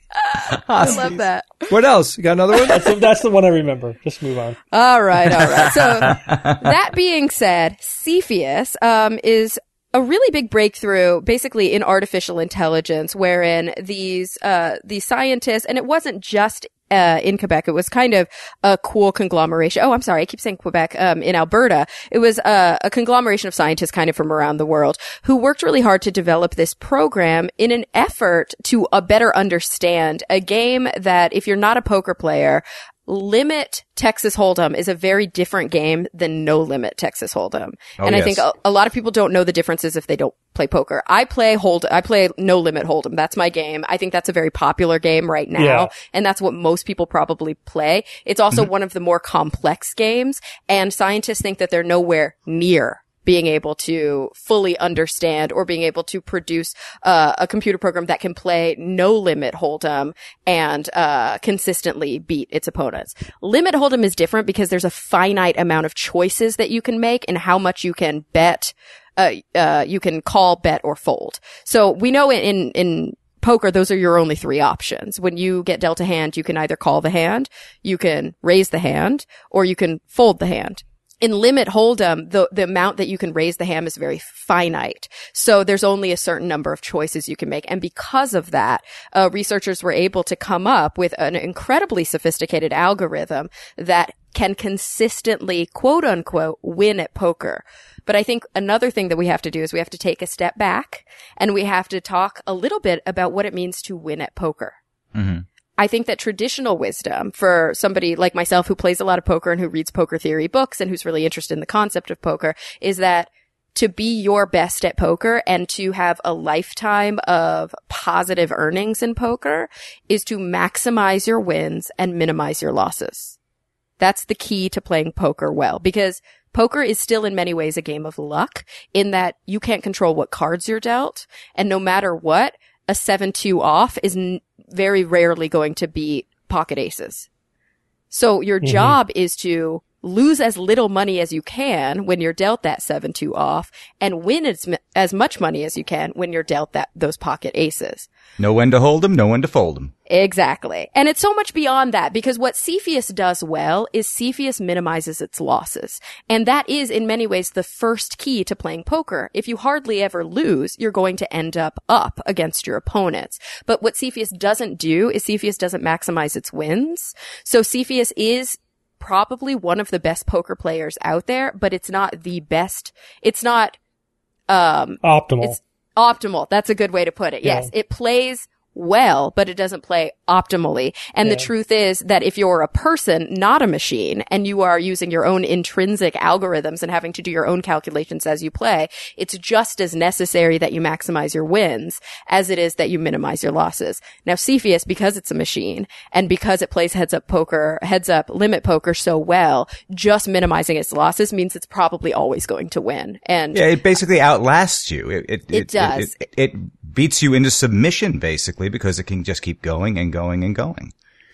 I love that. What else? You got another one? That's the, that's the one I remember. Just move on. All right, all right. So that being said, Cepheus um, is a really big breakthrough basically in artificial intelligence, wherein these uh, these scientists, and it wasn't just uh, in Quebec, it was kind of a cool conglomeration. Oh, I'm sorry, I keep saying Quebec. Um, in Alberta, it was uh, a conglomeration of scientists kind of from around the world who worked really hard to develop this program in an effort to uh, better understand a game that, if you're not a poker player, Limit Texas Hold'em is a very different game than No Limit Texas Hold'em. Oh, and I yes. think a, a lot of people don't know the differences if they don't play poker. I play hold, I play No Limit Hold'em. That's my game. I think that's a very popular game right now. Yeah. And that's what most people probably play. It's also one of the more complex games, and scientists think that they're nowhere near being able to fully understand or being able to produce uh, a computer program that can play no limit hold'em and uh, consistently beat its opponents. Limit hold'em is different because there's a finite amount of choices that you can make and how much you can bet, uh, uh, you can call, bet, or fold. So we know in, in, in poker, those are your only three options. When you get dealt a hand, you can either call the hand, you can raise the hand, or you can fold the hand. In Limit Hold'em, the, the amount that you can raise the hand is very finite. So there's only a certain number of choices you can make. And because of that, uh, researchers were able to come up with an incredibly sophisticated algorithm that can consistently, quote unquote, win at poker. But I think another thing that we have to do is we have to take a step back and we have to talk a little bit about what it means to win at poker. Mm-hmm. I think that traditional wisdom for somebody like myself who plays a lot of poker and who reads poker theory books and who's really interested in the concept of poker is that to be your best at poker and to have a lifetime of positive earnings in poker is to maximize your wins and minimize your losses. That's the key to playing poker well, because poker is still in many ways a game of luck in that you can't control what cards you're dealt, and no matter what, a seven two off is n- very rarely going to beat pocket aces. So your Mm-hmm. job is to lose as little money as you can when you're dealt that seven two off and win as, as much money as you can when you're dealt that those pocket aces. Know when to hold 'em, know when to fold 'em. Exactly. And it's so much beyond that, because what Cepheus does well is Cepheus minimizes its losses. And that is in many ways the first key to playing poker. If you hardly ever lose, you're going to end up up against your opponents. But what Cepheus doesn't do is Cepheus doesn't maximize its wins. So Cepheus is probably one of the best poker players out there, but it's not the best. It's not, um, Optimal. it's optimal. That's a good way to put it. Yes. Yeah. It plays well, but it doesn't play optimally. And Yeah. the truth is that if you're a person, not a machine, and you are using your own intrinsic algorithms and having to do your own calculations as you play, it's just as necessary that you maximize your wins as it is that you minimize your losses. Now, Cepheus, because it's a machine and because it plays heads up poker, heads up limit poker so well, just minimizing its losses means it's probably always going to win. And Yeah, it basically outlasts you. It, it, It does. It, it, it beats you into submission, basically, because it can just keep going and going and going.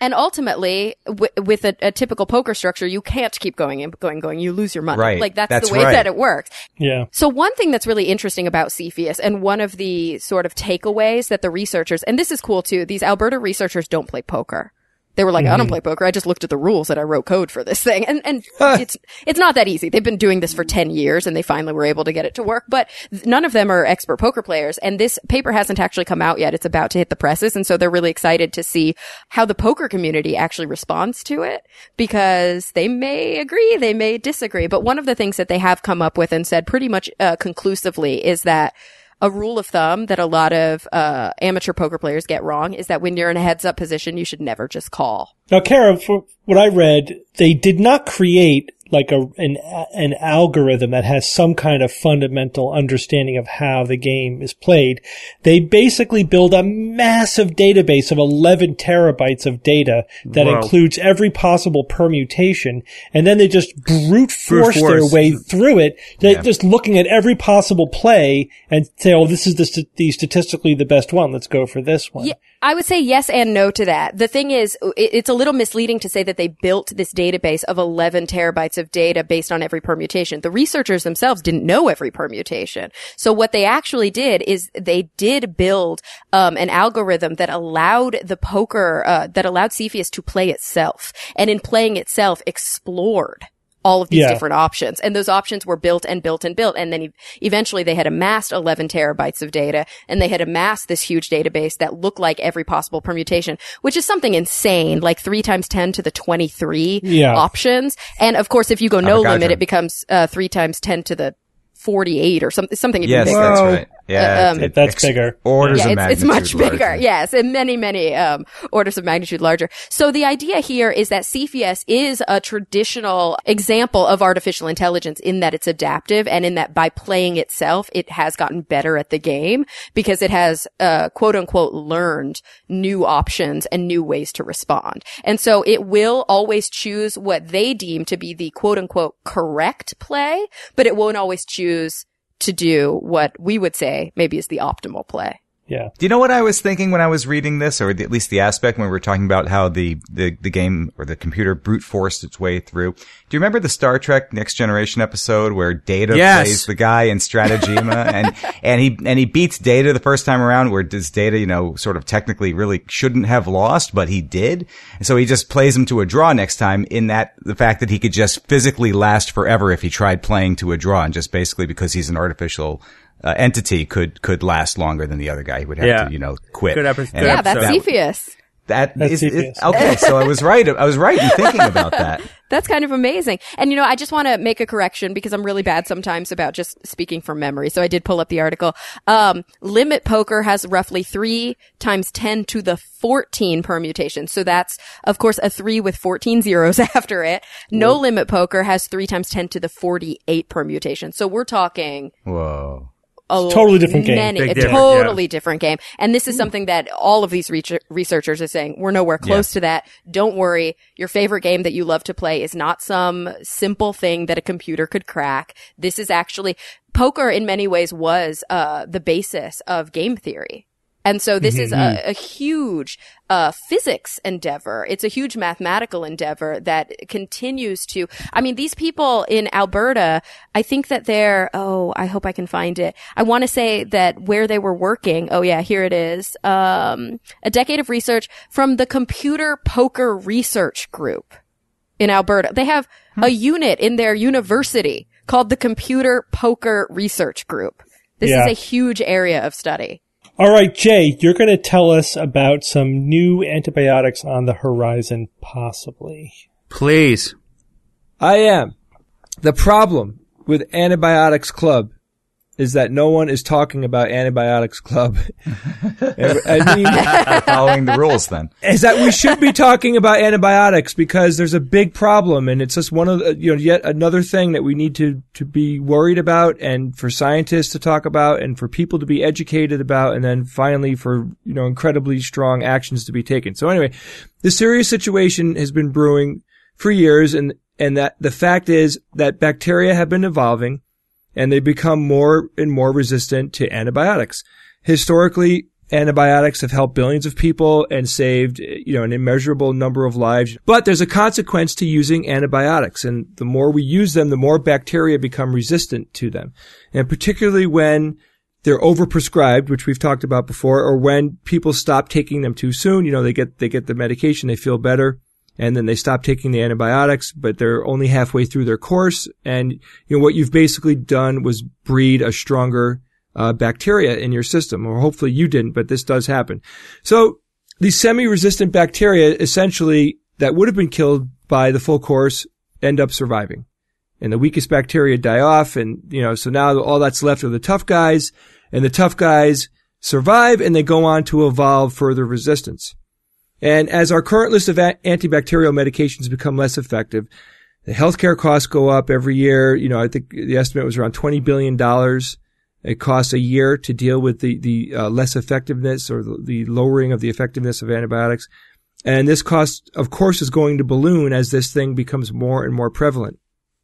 And ultimately, w- with a, a typical poker structure, you can't keep going and going and going. You lose your money. Right. Like that's, That's the way right. that it works. Yeah. So one thing that's really interesting about Cepheus, and one of the sort of takeaways that the researchers, and this is cool too, these Alberta researchers don't play poker. They were like, mm-hmm. I don't play poker. I just looked at the rules and I wrote code for this thing. And, and it's, it's not that easy. They've been doing this for ten years and they finally were able to get it to work, but none of them are expert poker players. And this paper hasn't actually come out yet. It's about to hit the presses. And so they're really excited to see how the poker community actually responds to it, because they may agree, they may disagree. But one of the things that they have come up with and said pretty much uh, conclusively is that a rule of thumb that a lot of uh amateur poker players get wrong is that when you're in a heads-up position, you should never just call. Now, Kara, for what I read, they did not create like a an an algorithm that has some kind of fundamental understanding of how the game is played. They basically build a massive database of eleven terabytes of data that Wow. includes every possible permutation, and then they just brute force, Brute their force. way through it. They're Yeah. just looking at every possible play and say, "Oh, this is the, st- the statistically the best one. Let's go for this one." Yeah, I would say yes and no to that. The thing is, it, it's a little misleading to say that they built this database of eleven terabytes of data based on every permutation. The researchers themselves didn't know every permutation. So what they actually did is they did build um, an algorithm that allowed the poker, uh, that allowed Cepheus to play itself. And in playing itself, explored all of these Yeah. different options. And those options were built and built and built. And then e- eventually they had amassed eleven terabytes of data, and they had amassed this huge database that looked like every possible permutation, which is something insane, like three times ten to the twenty-three Yeah. options. And of course, if you go no Avogadro. limit, it becomes uh, three times ten to the forty-eight or something, something even Yes, bigger. that's Wow. right. Yeah, um, it- That's ex- bigger. Orders Yeah, of it's, magnitude it's much bigger. larger. Yes, and many, many um, orders of magnitude larger. So the idea here is that Cepheus is a traditional example of artificial intelligence in that it's adaptive, and in that by playing itself, it has gotten better at the game because it has, uh, quote unquote, learned new options and new ways to respond. And so it will always choose what they deem to be the quote unquote correct play, but it won't always choose to do what we would say maybe is the optimal play. Yeah. Do you know what I was thinking when I was reading this, or the, at least the aspect when we were talking about how the, the, the game or the computer brute forced its way through? Do you remember the Star Trek Next Generation episode where Data Yes. plays the guy in Strategema and, and he, and he beats Data the first time around, where does Data, you know, sort of technically really shouldn't have lost, but he did. And so he just plays him to a draw next time, in that the fact that he could just physically last forever if he tried playing to a draw, and just basically because he's an artificial Uh, entity could could last longer than the other guy. He would have Yeah. to, you know, quit. Good epi- And good Yeah, that's episode. Cepheus. That That's is, is Cepheus. okay. So I was right. I was right in thinking about that. That's kind of amazing. And, you know, I just want to make a correction because I'm really bad sometimes about just speaking from memory. So I did pull up the article. Um, Limit Poker has roughly three times ten to the fourteen permutations. So that's, of course, a three with fourteen zeros after it. No Limit Poker has three times ten to the forty-eight permutations. So we're talking Whoa. a Totally different game. Many, Big a difference, totally different game. And this is something that all of these reach- researchers are saying, we're nowhere close Yeah. to that. Don't worry. Your favorite game that you love to play is not some simple thing that a computer could crack. This is actually, poker in many ways was, uh, the basis of game theory. And so this is a, a huge uh physics endeavor. It's a huge mathematical endeavor that continues to, I mean, these people in Alberta, I think that they're, oh, I hope I can find it. I want to say that where they were working, oh yeah, here it is. Um, a decade of research from the Computer Poker Research Group in Alberta. They have a unit in their university called the Computer Poker Research Group. This Yeah. is a huge area of study. All right, Jay, you're going to tell us about some new antibiotics on the horizon, possibly. Please. I am. The problem with Antibiotics Club is that no one is talking about Antibiotics Club. I mean, Following the rules then. is that we should be talking about antibiotics because there's a big problem, and it's just one of the, you know, yet another thing that we need to, to be worried about, and for scientists to talk about, and for people to be educated about, and then finally for, you know, incredibly strong actions to be taken. So anyway, the serious situation has been brewing for years, and, and that the fact is that bacteria have been evolving, and they become more and more resistant to antibiotics. Historically, antibiotics have helped billions of people and saved, you know, an immeasurable number of lives. But there's a consequence to using antibiotics. And the more we use them, the more bacteria become resistant to them. And particularly when they're overprescribed, which we've talked about before, or when people stop taking them too soon. You know, they get, they get the medication, they feel better, and then they stop taking the antibiotics, but they're only halfway through their course. And, you know, what you've basically done was breed a stronger uh, bacteria in your system, or hopefully you didn't, but this does happen. So these semi-resistant bacteria, essentially, that would have been killed by the full course, end up surviving. And the weakest bacteria die off, and, you know, so now all that's left are the tough guys, and the tough guys survive, and they go on to evolve further resistance. And as our current list of a- antibacterial medications become less effective, the healthcare costs go up every year. You know, I think the estimate was around twenty billion dollars. It costs a year to deal with the, the uh, less effectiveness or the, the lowering of the effectiveness of antibiotics. And this cost, of course, is going to balloon as this thing becomes more and more prevalent.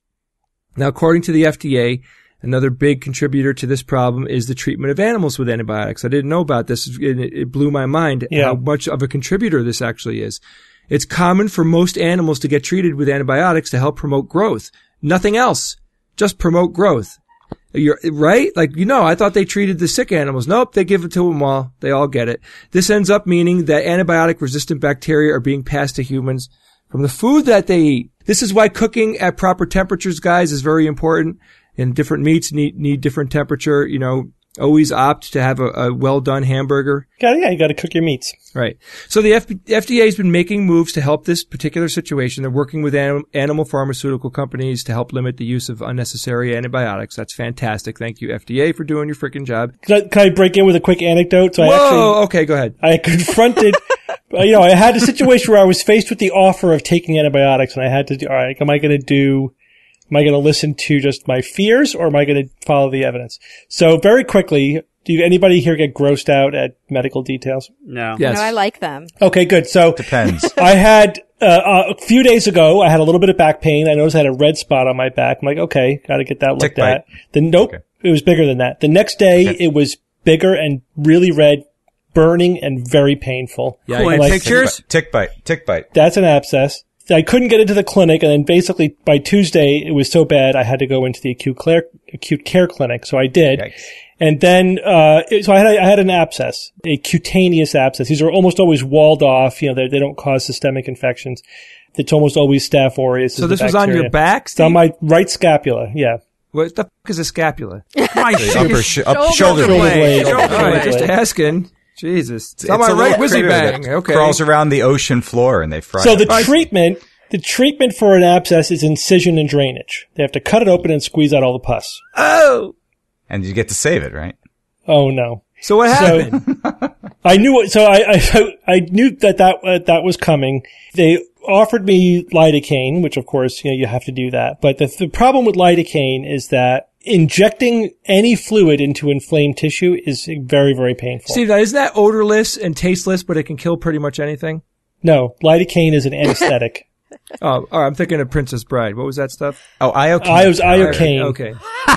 Now, according to the F D A, another big contributor to this problem is the treatment of animals with antibiotics. I didn't know about this. It, it blew my mind yeah. how much of a contributor this actually is. It's common for most animals to get treated with antibiotics to help promote growth. Nothing else. Just promote growth. You're right? Like, you know, I thought they treated the sick animals. Nope, they give it to them all. They all get it. This ends up meaning that antibiotic-resistant bacteria are being passed to humans from the food that they eat. This is why cooking at proper temperatures, guys, is very important. And different meats need need different temperature. You know, always opt to have a, a well-done hamburger. Yeah, yeah, you got to cook your meats. Right. So the F- F D A has been making moves to help this particular situation. They're working with anim- animal pharmaceutical companies to help limit the use of unnecessary antibiotics. That's fantastic. Thank you, F D A, for doing your freaking job. Can I, can I break in with a quick anecdote? So Whoa, I actually, okay, go ahead. I confronted, you know, I had a situation where I was faced with the offer of taking antibiotics, and I had to do, all right, am I going to do, am I going to listen to just my fears, or am I going to follow the evidence? So very quickly, do you, anybody here get grossed out at medical details? No. Yes. No, I like them. Okay, good. So Depends. I had, uh, a few days ago, I had a little bit of back pain. I noticed I had a red spot on my back. I'm like, okay, got to get that looked Tick bite. at. Then nope, Okay. it was bigger than that. The next day, Okay. it was bigger and really red, burning and very painful. Yeah, Cool. you And like- pictures? Tick bite. Tick bite. That's an abscess. I couldn't get into the clinic, and then basically by Tuesday, it was so bad I had to go into the acute care, acute care clinic. So I did. Yikes. And then, uh, it- so I had, a, I had an abscess, a cutaneous abscess. These are almost always walled off. You know, they, they don't cause systemic infections. It's almost always Staph aureus. So is the this was on bacteria. your back, It's on Steve? my right scapula. Yeah. What the fuck is a scapula? My The upper sh- up, Shoulder shoulder blade. blade. Shoulder All right, blade. just asking. Jesus. It's It's on my a right little whizzy critter bang. that Okay. crawls around the ocean floor and they fry So it. the treatment, the treatment for an abscess is incision and drainage. They have to cut it open and squeeze out all the pus. Oh. And you get to save it, right? Oh no. So what happened? So I knew it. So I, I, I knew that that, uh, that was coming. They offered me lidocaine, which of course, you know, you have to do that. But the, the problem with lidocaine is that injecting any fluid into inflamed tissue is very, very painful. Steve, now, isn't that odorless and tasteless, but it can kill pretty much anything? No, lidocaine is an anesthetic. Oh, oh, I'm thinking of Princess Bride. What was that stuff? Oh, iocane. I was iocane. Okay.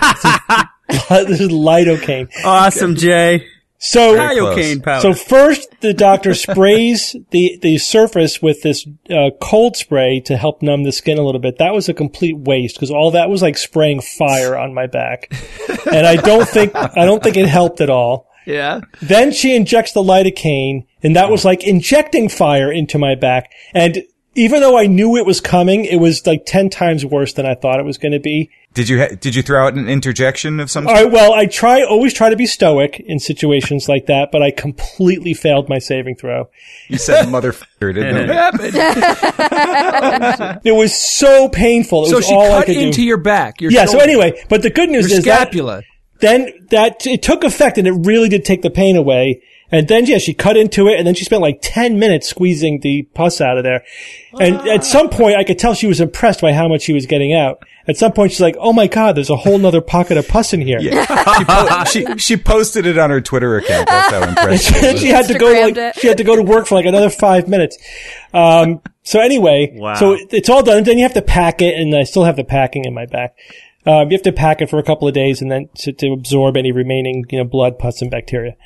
This is lidocaine. Awesome, Jay. So, Iocane powder. so first the doctor sprays the, the surface with this, uh, cold spray to help numb the skin a little bit. That was a complete waste because all that was like spraying fire on my back. And I don't think, I don't think it helped at all. Yeah. Then she injects the lidocaine, and that was like injecting fire into my back. And even though I knew it was coming, it was like ten times worse than I thought it was going to be. Did you ha- did you throw out an interjection of some All sort? right, well, I try, always try to be stoic in situations like that, but I completely failed my saving throw. You said motherfucker, didn't you? It was so painful. It So was she all I cut could into do. your back. Your Yeah, so shoulder, anyway, but the good news your is that scapula. then that it took effect and it really did take the pain away. And then, yeah, she cut into it, and then she spent like ten minutes squeezing the pus out of there. And at some point, I could tell she was impressed by how much she was getting out. At some point, she's like, oh my God, there's a whole nother pocket of pus in here. Yeah. She, po- she she posted it on her Twitter account. That's how impressed she was. she had to go Instagrammed like it. she had to go to work for like another five minutes. Um, so anyway, Wow. so it's all done. Then you have to pack it, and I still have the packing in my back. Um, you have to pack it for a couple of days, and then to, to absorb any remaining, you know, blood, pus, and bacteria.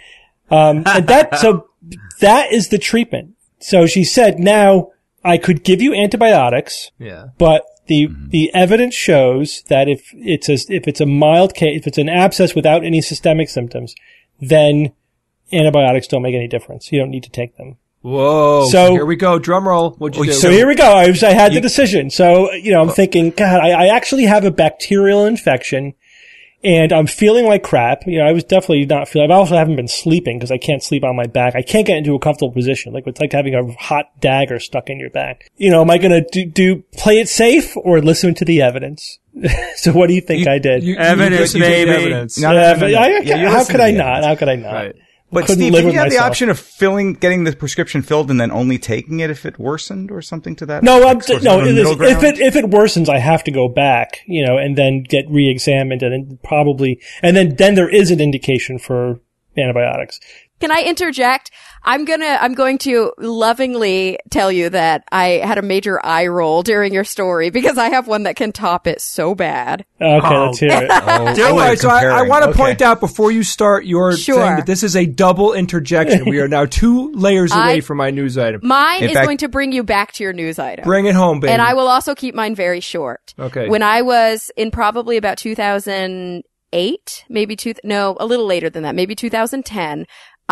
Um, and that, so that is the treatment. So she said, now I could give you antibiotics, Yeah. but the, the evidence shows that if it's a, if it's a mild case, if it's an abscess without any systemic symptoms, then antibiotics don't make any difference. You don't need to take them. Whoa. So- So here we go. Drum roll. What'd you Oh, do? So here we go. I, was, I had the decision. So, you know, I'm thinking, God, I, I actually have a bacterial infection and I'm feeling like crap. You know, I was definitely not feeling, I also haven't been sleeping because I can't sleep on my back. I can't get into a comfortable position. Like it's like having a hot dagger stuck in your back. You know, am I going to do, do, play it safe or listen to the evidence? So what do you think You- I did? You- you Evidence, did- you did baby. Evidence. No, no, Yeah, no, but no, no. I- Yeah, you how listen could to I the not? evidence. How could I not? Right. But Couldn't Steve, live didn't with you have the myself. option of filling, getting the prescription filled and then only taking it if it worsened or something to that? No, I'm, effect? Sort of no. a It is, middle if ground? it if it worsens, I have to go back, you know, and then get re-examined, and then probably, and then then there is an indication for antibiotics. Can I interject? I'm gonna, I'm going to lovingly tell you that I had a major eye roll during your story because I have one that can top it so bad. Okay, Oh. let's hear it. Oh, Do oh, it. they're So I, I comparing. want to Okay. point out before you start your Sure. thing that this is a double interjection. We are now two layers away I- from my news item. Mine In is fact- going to bring you back to your news item. Bring it home, baby. And I will also keep mine very short. Okay. When I was in probably about two thousand eight, maybe two, no, a little later than that, maybe two thousand ten,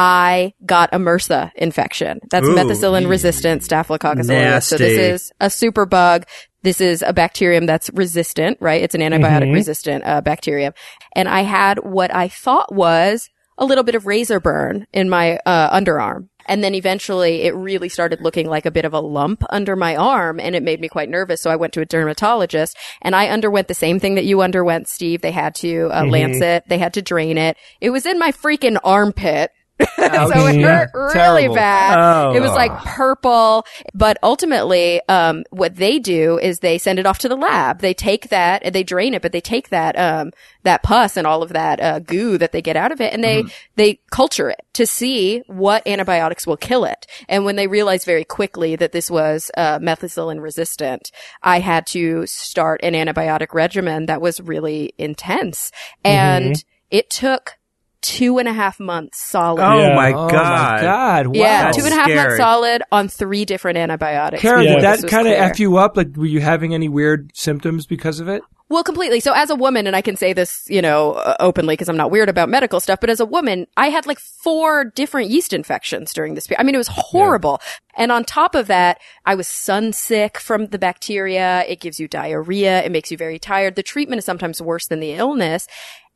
I got a MRSA infection. That's Ooh. methicillin resistant Staphylococcus aureus. So this Nasty. is a super bug. This is a bacterium that's resistant, right? It's an antibiotic resistant uh, bacterium. And I had what I thought was a little bit of razor burn in my uh, underarm. And then eventually it really started looking like a bit of a lump under my arm and it made me quite nervous. So I went to a dermatologist and I underwent the same thing that you underwent, Steve. They had to uh, lance it. They had to drain it. It was in my freaking armpit. So it hurt really Terrible. bad. Oh. It was like purple. But ultimately, um, what they do is they send it off to the lab. They take that and they drain it, but they take that, um, that pus and all of that, uh, goo that they get out of it and they, they culture it to see what antibiotics will kill it. And when they realized very quickly that this was, uh, methicillin resistant, I had to start an antibiotic regimen that was really intense. And it took two and a half months solid. Oh Yeah. my Oh god. my God. Wow. Yeah, two and a half Scary. months solid on three different antibiotics. Karen, Yeah. did This that was kind of clear. F you up? Like, were you having any weird symptoms because of it? Well, completely. So as a woman, and I can say this, you know, uh, openly because I'm not weird about medical stuff, but as a woman, I had like four different yeast infections during this period. I mean, it was horrible. And on top of that, I was sun sick from the bacteria. It gives you diarrhea. It makes you very tired. The treatment is sometimes worse than the illness.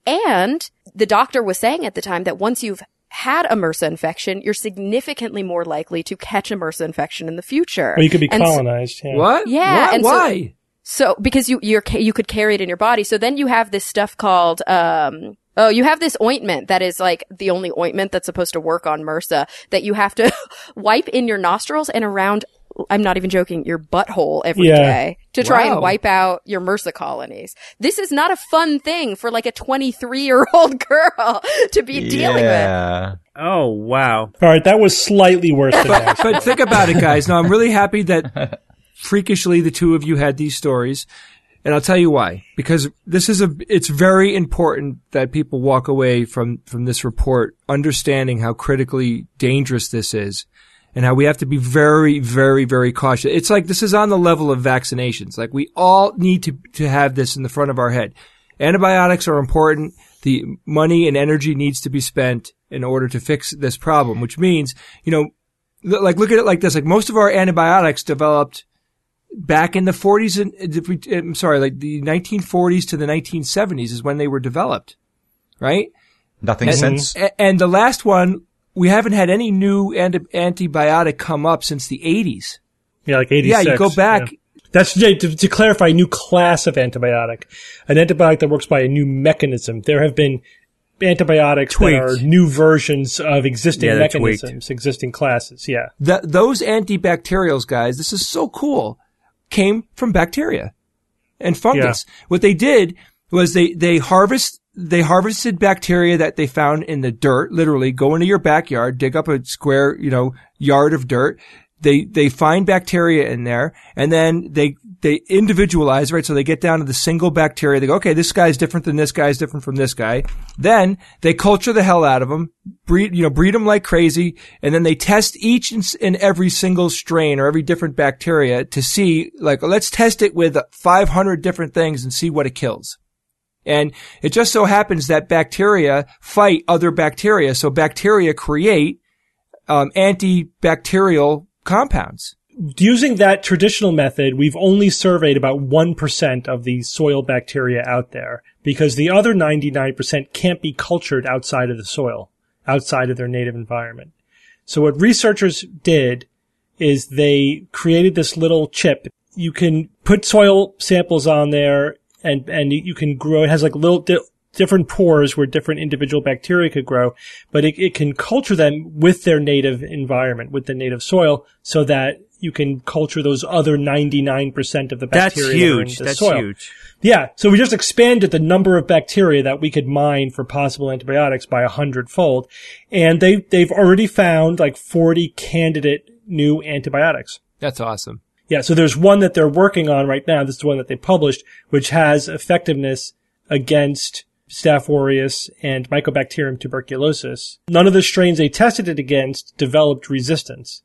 And the doctor was saying at the time that once you've had a MRSA infection, you're significantly more likely to catch a MRSA infection in the future. Or you could be And so- colonized. Yeah. What? Yeah, Why? and so- Why? So, because you, you're, ca- you could carry it in your body. So then you have this stuff called, um, oh, you have this ointment that is like the only ointment that's supposed to work on MRSA that you have to wipe in your nostrils and around, I'm not even joking, your butthole every day Yeah. to try Wow. and wipe out your MRSA colonies. This is not a fun thing for like a twenty-three year old girl to be dealing with. Yeah. Oh wow. All right, that was slightly worse than that. But think about it, guys. Now, I'm really happy that freakishly the two of you had these stories. And I'll tell you why. Because this is a, it's very important that people walk away from, from this report understanding how critically dangerous this is and how we have to be very, very, very cautious. It's like this is on the level of vaccinations. Like we all need to, to have this in the front of our head. Antibiotics are important. The money and energy needs to be spent in order to fix this problem, which means, you know, l- like look at it like this. Like most of our antibiotics developed back in the forties and, if we, I'm sorry, like the nineteen forties to the nineteen seventies is when they were developed, right? Nothing And, since. a- and the last one, we haven't had any new anti- antibiotic come up since the eighties. Yeah, like eighty-six. Yeah, you go back. Yeah. That's yeah, to, to clarify, a new class of antibiotic, an antibiotic that works by a new mechanism. There have been antibiotics Tweaked. that are new versions of existing Yeah, they're tweaked. mechanisms, existing classes. Yeah. Th- those antibacterials, guys, this is so cool, came from bacteria and fungus. What they did was they, they harvest, they harvested bacteria that they found in the dirt, literally go into your backyard, dig up a square, you know, yard of dirt, They, they find bacteria in there, and then they, they individualize, right? So they get down to the single bacteria. They go, okay, this guy's different than this guy's different from this guy. Then they culture the hell out of them, breed, you know, breed them like crazy, and then they test each and every single strain or every different bacteria to see, like, let's test it with five hundred different things and see what it kills. And it just so happens that bacteria fight other bacteria. So bacteria create, um, antibacterial compounds. Using that traditional method, we've only surveyed about one percent of the soil bacteria out there because the other ninety-nine percent can't be cultured outside of the soil, outside of their native environment. So what researchers did is they created this little chip. You can put soil samples on there and, and you can grow. It has like little di- different pores where different individual bacteria could grow, but it, it can culture them with their native environment, with the native soil, so that you can culture those other ninety-nine percent of the bacteria. That's huge. That are in the That's soil. huge. Yeah. So we just expanded the number of bacteria that we could mine for possible antibiotics by a hundredfold. And they, they've already found like forty candidate new antibiotics. That's awesome. Yeah. So there's one that they're working on right now. This is the one that they published, which has effectiveness against Staph aureus and Mycobacterium tuberculosis. None of the strains they tested it against developed resistance.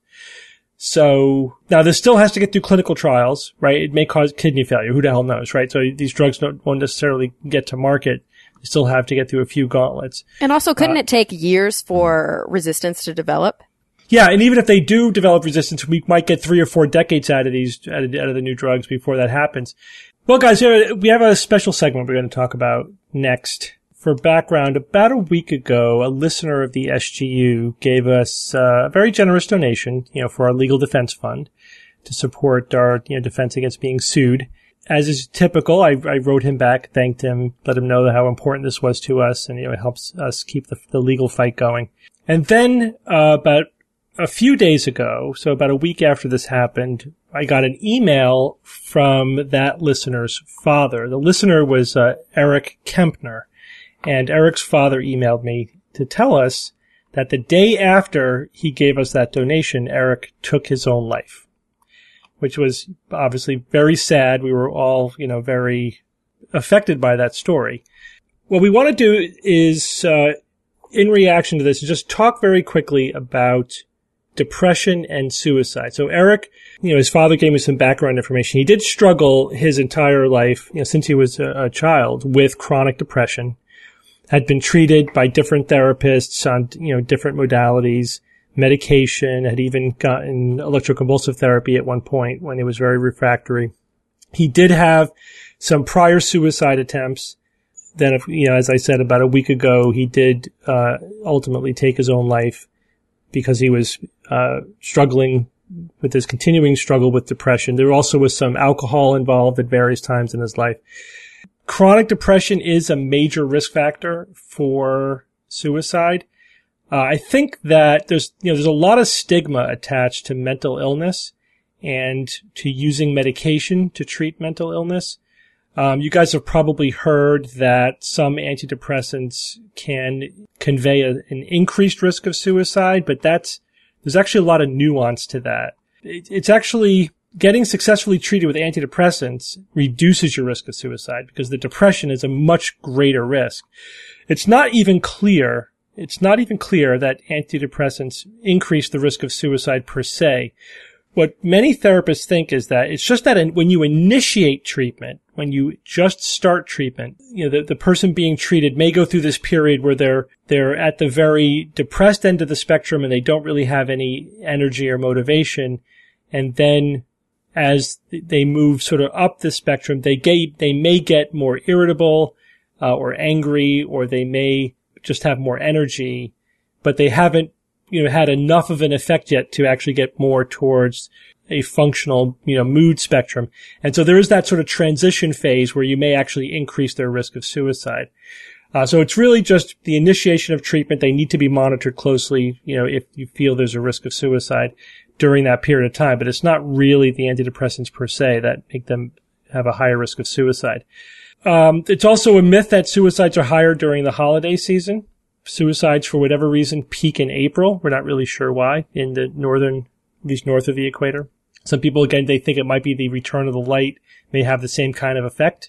So now this still has to get through clinical trials, right? It may cause kidney failure. Who the hell knows, right? So these drugs don't, won't necessarily get to market. They still have to get through a few gauntlets. And also, couldn't Uh, it take years for resistance to develop? Yeah, and even if they do develop resistance, we might get three or four decades out of these, out of, out of the new drugs before that happens. Well, guys, here we have a special segment we're going to talk about next. For background, about a week ago, a listener of the S G U gave us uh, a very generous donation, you know, for our legal defense fund to support our, you know, defense against being sued. As is typical, I, I wrote him back, thanked him, let him know how important this was to us, and you know, it helps us keep the, the legal fight going. And then uh, about a few days ago, so about a week after this happened, I got an email from that listener's father. The listener was uh, Eric Kempner. And Eric's father emailed me to tell us that the day after he gave us that donation, Eric took his own life, which was obviously very sad. We were all, you know, very affected by that story. What we want to do is, uh, in reaction to this, is just talk very quickly about depression and suicide. So Eric, you know, his father gave me some background information. He did struggle his entire life, you know, since he was a, a child with chronic depression. Had been treated by different therapists on, you know, different modalities, medication, had even gotten electroconvulsive therapy at one point when it was very refractory. He did have some prior suicide attempts. Then, you know, as I said, about a week ago, he did uh ultimately take his own life because he was uh struggling with his continuing struggle with depression. There also was some alcohol involved at various times in his life. Chronic depression is a major risk factor for suicide. Uh, I think that there's, you know, there's a lot of stigma attached to mental illness and to using medication to treat mental illness. Um, you guys have probably heard that some antidepressants can convey a, an increased risk of suicide, but that's, there's actually a lot of nuance to that. It, it's actually, getting successfully treated with antidepressants reduces your risk of suicide because the depression is a much greater risk. It's not even clear, it's not even clear that antidepressants increase the risk of suicide per se. What many therapists think is that it's just that when you initiate treatment, when you just start treatment, you know, the, the person being treated may go through this period where they're, they're at the very depressed end of the spectrum and they don't really have any energy or motivation. And then as they move sort of up the spectrum, they get, they may get more irritable, uh, or angry, or they may just have more energy, but they haven't, you know, had enough of an effect yet to actually get more towards a functional, you know, mood spectrum. And so there is that sort of transition phase where you may actually increase their risk of suicide. Uh, so it's really just the initiation of treatment. They need to be monitored closely, you know, if you feel there's a risk of suicide during that period of time, but it's not really the antidepressants per se that make them have a higher risk of suicide. Um, it's also a myth that suicides are higher during the holiday season. Suicides, for whatever reason, peak in April. We're not really sure why in the northern at least north of the equator. Some people, again, they think it might be the return of the light may have the same kind of effect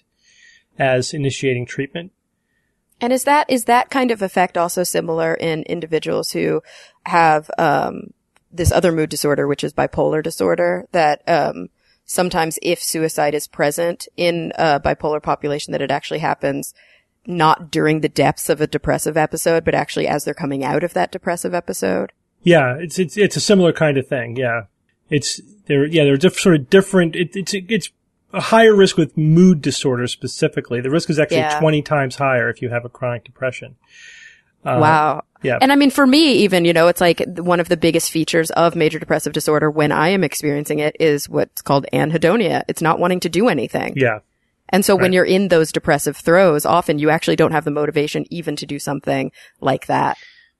as initiating treatment. And is that is that kind of effect also similar in individuals who have um, this other mood disorder, which is bipolar disorder, that um, sometimes if suicide is present in a bipolar population, that it actually happens not during the depths of a depressive episode, but actually as they're coming out of that depressive episode? Yeah, it's it's it's a similar kind of thing. Yeah, it's they're yeah they're diff- sort of different. It, it's it's a higher risk with mood disorder specifically. The risk is actually Yeah. twenty times higher if you have a chronic depression. Uh, Wow. Yeah. And I mean, for me, even, you know, it's like one of the biggest features of major depressive disorder when I am experiencing it is what's called anhedonia. It's not wanting to do anything. Yeah. And so when Right. you're in those depressive throes, often you actually don't have the motivation even to do something like that.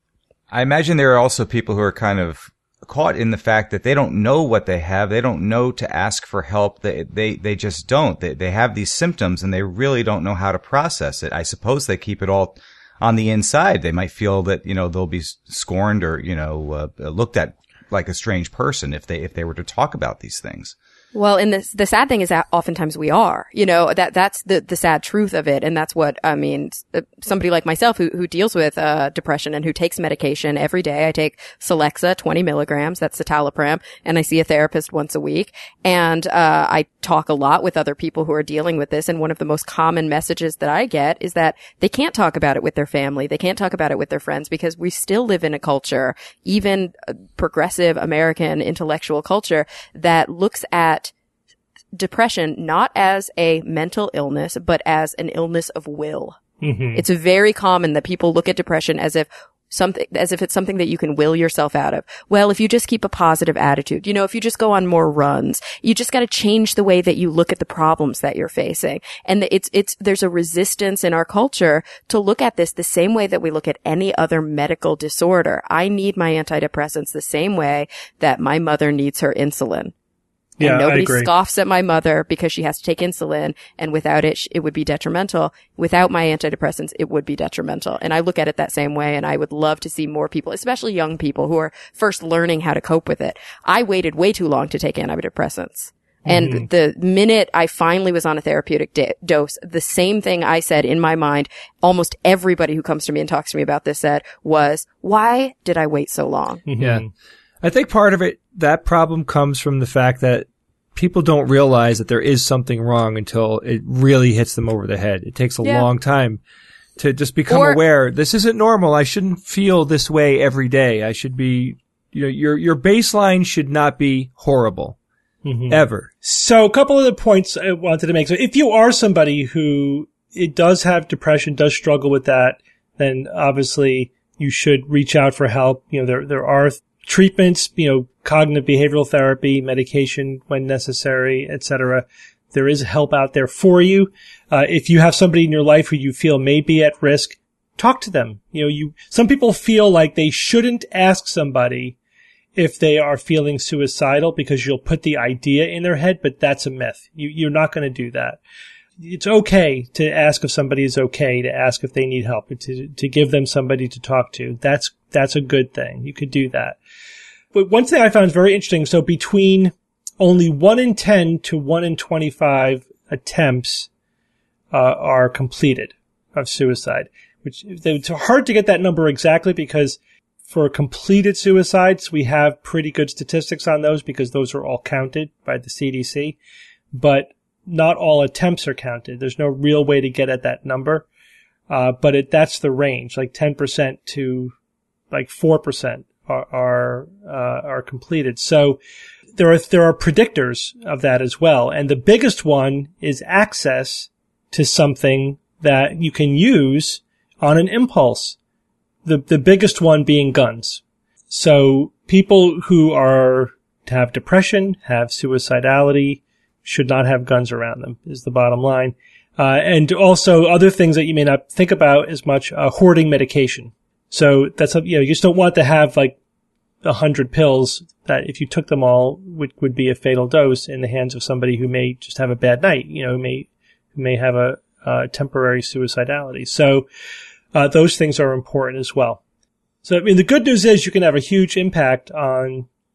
I imagine there are also people who are kind of caught in the fact that they don't know what they have. They don't know to ask for help. They, they, they just don't. They, they have these symptoms and they really don't know how to process it. I suppose they keep it all on the inside. They might feel that, you know, they'll be scorned or, you know, uh, looked at like a strange person if they, if they were to talk about these things. Well, and the, the sad thing is that oftentimes we are, you know, that, that's the, the sad truth of it. And that's what, I mean, somebody like myself who, who deals with, uh, depression and who takes medication every day. I take Celexa, twenty milligrams, that's citalopram, and I see a therapist once a week. And, uh, I talk a lot with other people who are dealing with this. And one of the most common messages that I get is that they can't talk about it with their family. They can't talk about it with their friends because we still live in a culture, even a progressive American intellectual culture, that looks at depression not as a mental illness, but as an illness of will. Mm-hmm. It's very common that people look at depression as if something, as if it's something that you can will yourself out of. Well, if you just keep a positive attitude, you know, if you just go on more runs, you just got to change the way that you look at the problems that you're facing. And it's, it's, there's a resistance in our culture to look at this the same way that we look at any other medical disorder. I need my antidepressants the same way that my mother needs her insulin. Yeah, and I nobody agree. scoffs at my mother because she has to take insulin, and without it, sh- it would be detrimental. Without my antidepressants, it would be detrimental. And I look at it that same way, and I would love to see more people, especially young people who are first learning how to cope with it. I waited way too long to take antidepressants. And Mm-hmm. the minute I finally was on a therapeutic da- dose, the same thing I said in my mind, almost everybody who comes to me and talks to me about this said, was, why did I wait so long? Mm-hmm. Yeah. I think part of it, that problem comes from the fact that people don't realize that there is something wrong until it really hits them over the head. It takes a Yeah. long time to just become Or- aware. This isn't normal. I shouldn't feel this way every day. I should be, you know, your, your baseline should not be horrible. Mm-hmm. Ever. So a couple of the points I wanted to make. So if you are somebody who it does have depression, does struggle with that, then obviously you should reach out for help. You know, there, there are treatments, you know, cognitive behavioral therapy, medication when necessary, et cetera. There is help out there for you. Uh, if you have somebody in your life who you feel may be at risk, talk to them. You know, you, some people feel like they shouldn't ask somebody if they are feeling suicidal because you'll put the idea in their head, but that's a myth. You, you're not going to do that. It's okay to ask if somebody is okay, to ask if they need help, to, to give them somebody to talk to. That's, that's a good thing. You could do that. But one thing I found very interesting, so between only one in ten to one in twenty-five attempts uh, are completed of suicide, which it's hard to get that number exactly because for completed suicides, we have pretty good statistics on those because those are all counted by the C D C, but not all attempts are counted. There's no real way to get at that number, uh, but it, that's the range, like ten percent to like four percent. are are, uh, are completed. So there are there are predictors of that as well, and the biggest one is access to something that you can use on an impulse. The the biggest one being guns. So people who are to have depression, have suicidality, should not have guns around them. Is the bottom line, uh, and also other things that you may not think about as much. Uh, hoarding medication. So that's, you know, you just don't want to have like a hundred pills that if you took them all would, would be a fatal dose in the hands of somebody who may just have a bad night, you know, who may, who may have a, a temporary suicidality. So, uh, those things are important as well. So, I mean, the good news is you can have a huge impact on,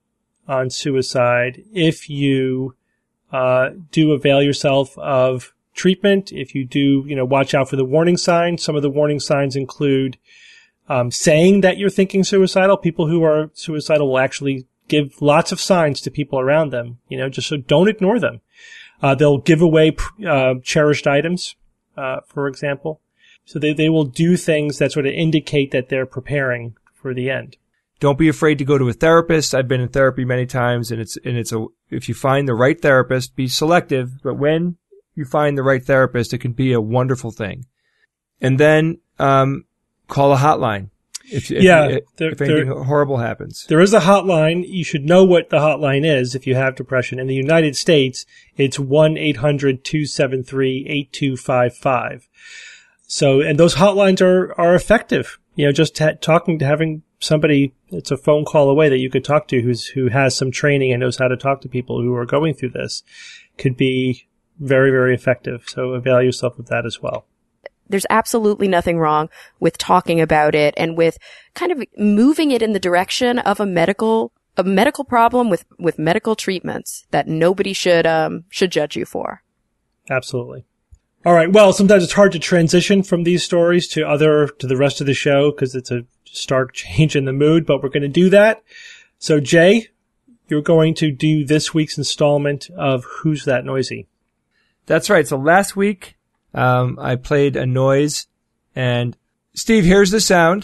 on suicide if you uh, do avail yourself of treatment, if you do, you know, watch out for the warning signs. Some of the warning signs include um, saying that you're thinking suicidal. People who are suicidal will actually give lots of signs to people around them, you know, just so don't ignore them. Uh, they'll give away uh, cherished items, uh, for example. So they, they will do things that sort of indicate that they're preparing for the end. Don't be afraid to go to a therapist. I've been in therapy many times, and it's and it's a if you find the right therapist, be selective. But when you find the right therapist, it can be a wonderful thing. And then um, call a hotline if, if yeah, if, there, if anything there, horrible happens. There is a hotline. You should know what the hotline is if you have depression. In the United States, it's one eight hundred two seven three eight two five five. So, and those hotlines are are effective. You know, just t- talking to having somebody, it's a phone call away that you could talk to who's who has some training and knows how to talk to people who are going through this could be very, very effective. So avail yourself of that as well. There's absolutely nothing wrong with talking about it and with kind of moving it in the direction of a medical a medical problem with, with medical treatments that nobody should um should judge you for. Absolutely. All right. Well, sometimes it's hard to transition from these stories to other to the rest of the show because it's a stark change in the mood, but we're going to do that. So, Jay, you're going to do this week's installment of Who's That Noisy? That's right. So last week, um, I played a noise, and Steve, here's the sound.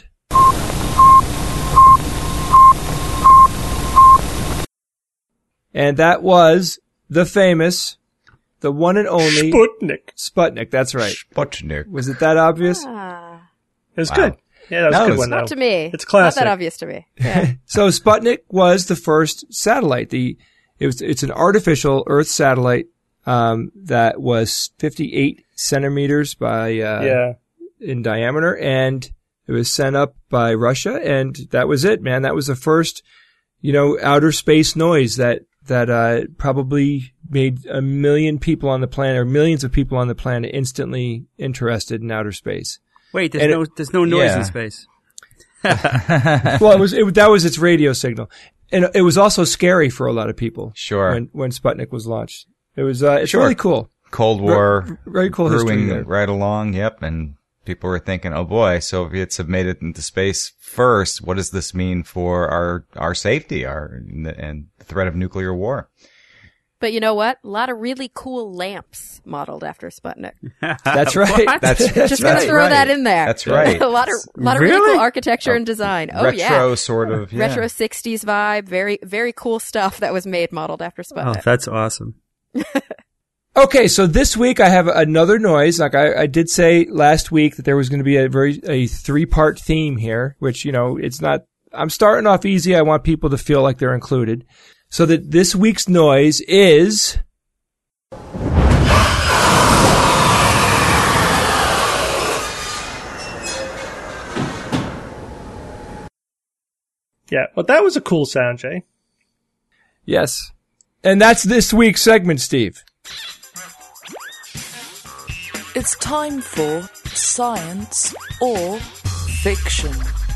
And that was the famous, the one and only Sputnik. Sputnik. That's right. Sputnik. Was it that obvious? Ah, It was Wow. good. Yeah, that was That a good was- one, though. not to me. It's classic. Not that obvious to me. Yeah. So Sputnik was the first satellite. The it was it's an artificial Earth satellite um, that was fifty-eight centimeters by uh, Yeah. in diameter, and it was sent up by Russia, and that was it, man. That was the first, you know, outer space noise that that uh, probably made a million people on the planet, or millions of people on the planet, instantly interested in outer space. Wait, there's And no there's no noise yeah. in space. Well, it was it, that was its radio signal, and it was also scary for a lot of people. Sure. When when Sputnik was launched, it was uh, it's Sure. really cool. Cold War Very cool history brewing there. right along. Yep. And people were thinking, oh boy, Soviets have made it into space first. What does this mean for our, our safety, our, and the threat of nuclear war? But you know what? A lot of really cool lamps modeled after Sputnik. That's right. That's, Just that's gonna throw right. that in there. That's right. a lot of, a lot of really Really? cool architecture and design. Oh Retro yeah, sort of. Yeah. retro sixties vibe. Very, very cool stuff that was made modeled after Oh, Sputnik. that's awesome. Okay, so this week I have another noise. Like I, I did say last week that there was going to be a very a three part theme here, which you know it's not. I'm starting off easy. I want people to feel like they're included. So that this week's noise is. Yeah. Well, that was a cool sound, Jay. Yes. And that's this week's segment, Steve. It's time for Science or Fiction.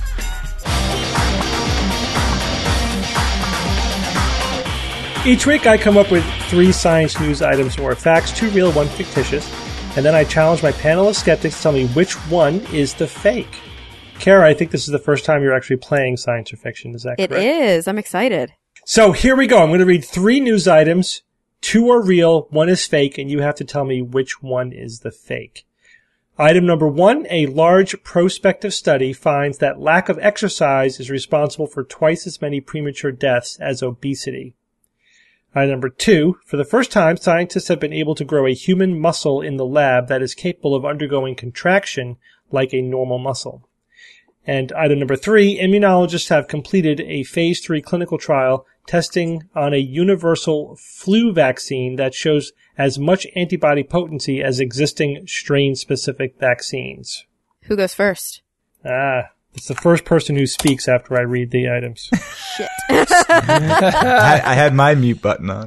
Each week I come up with three science news items or facts, two real, one fictitious, and then I challenge my panel of skeptics to tell me which one is the fake. Kara, I think this is the first time you're actually playing science or fiction. Is that It correct? is. I'm excited. So here we go. I'm going to read three news items. Two are real, one is fake, and you have to tell me which one is the fake. Item number one, a large prospective study finds that lack of exercise is responsible for twice as many premature deaths as obesity. Item number two, for the first time, scientists have been able to grow a human muscle in the lab that is capable of undergoing contraction like a normal muscle. And item number three, immunologists have completed a phase three clinical trial testing on a universal flu vaccine that shows as much antibody potency as existing strain-specific vaccines. Who goes first? Ah, it's the first person who speaks after I read the items. Shit. I, I had my mute button on.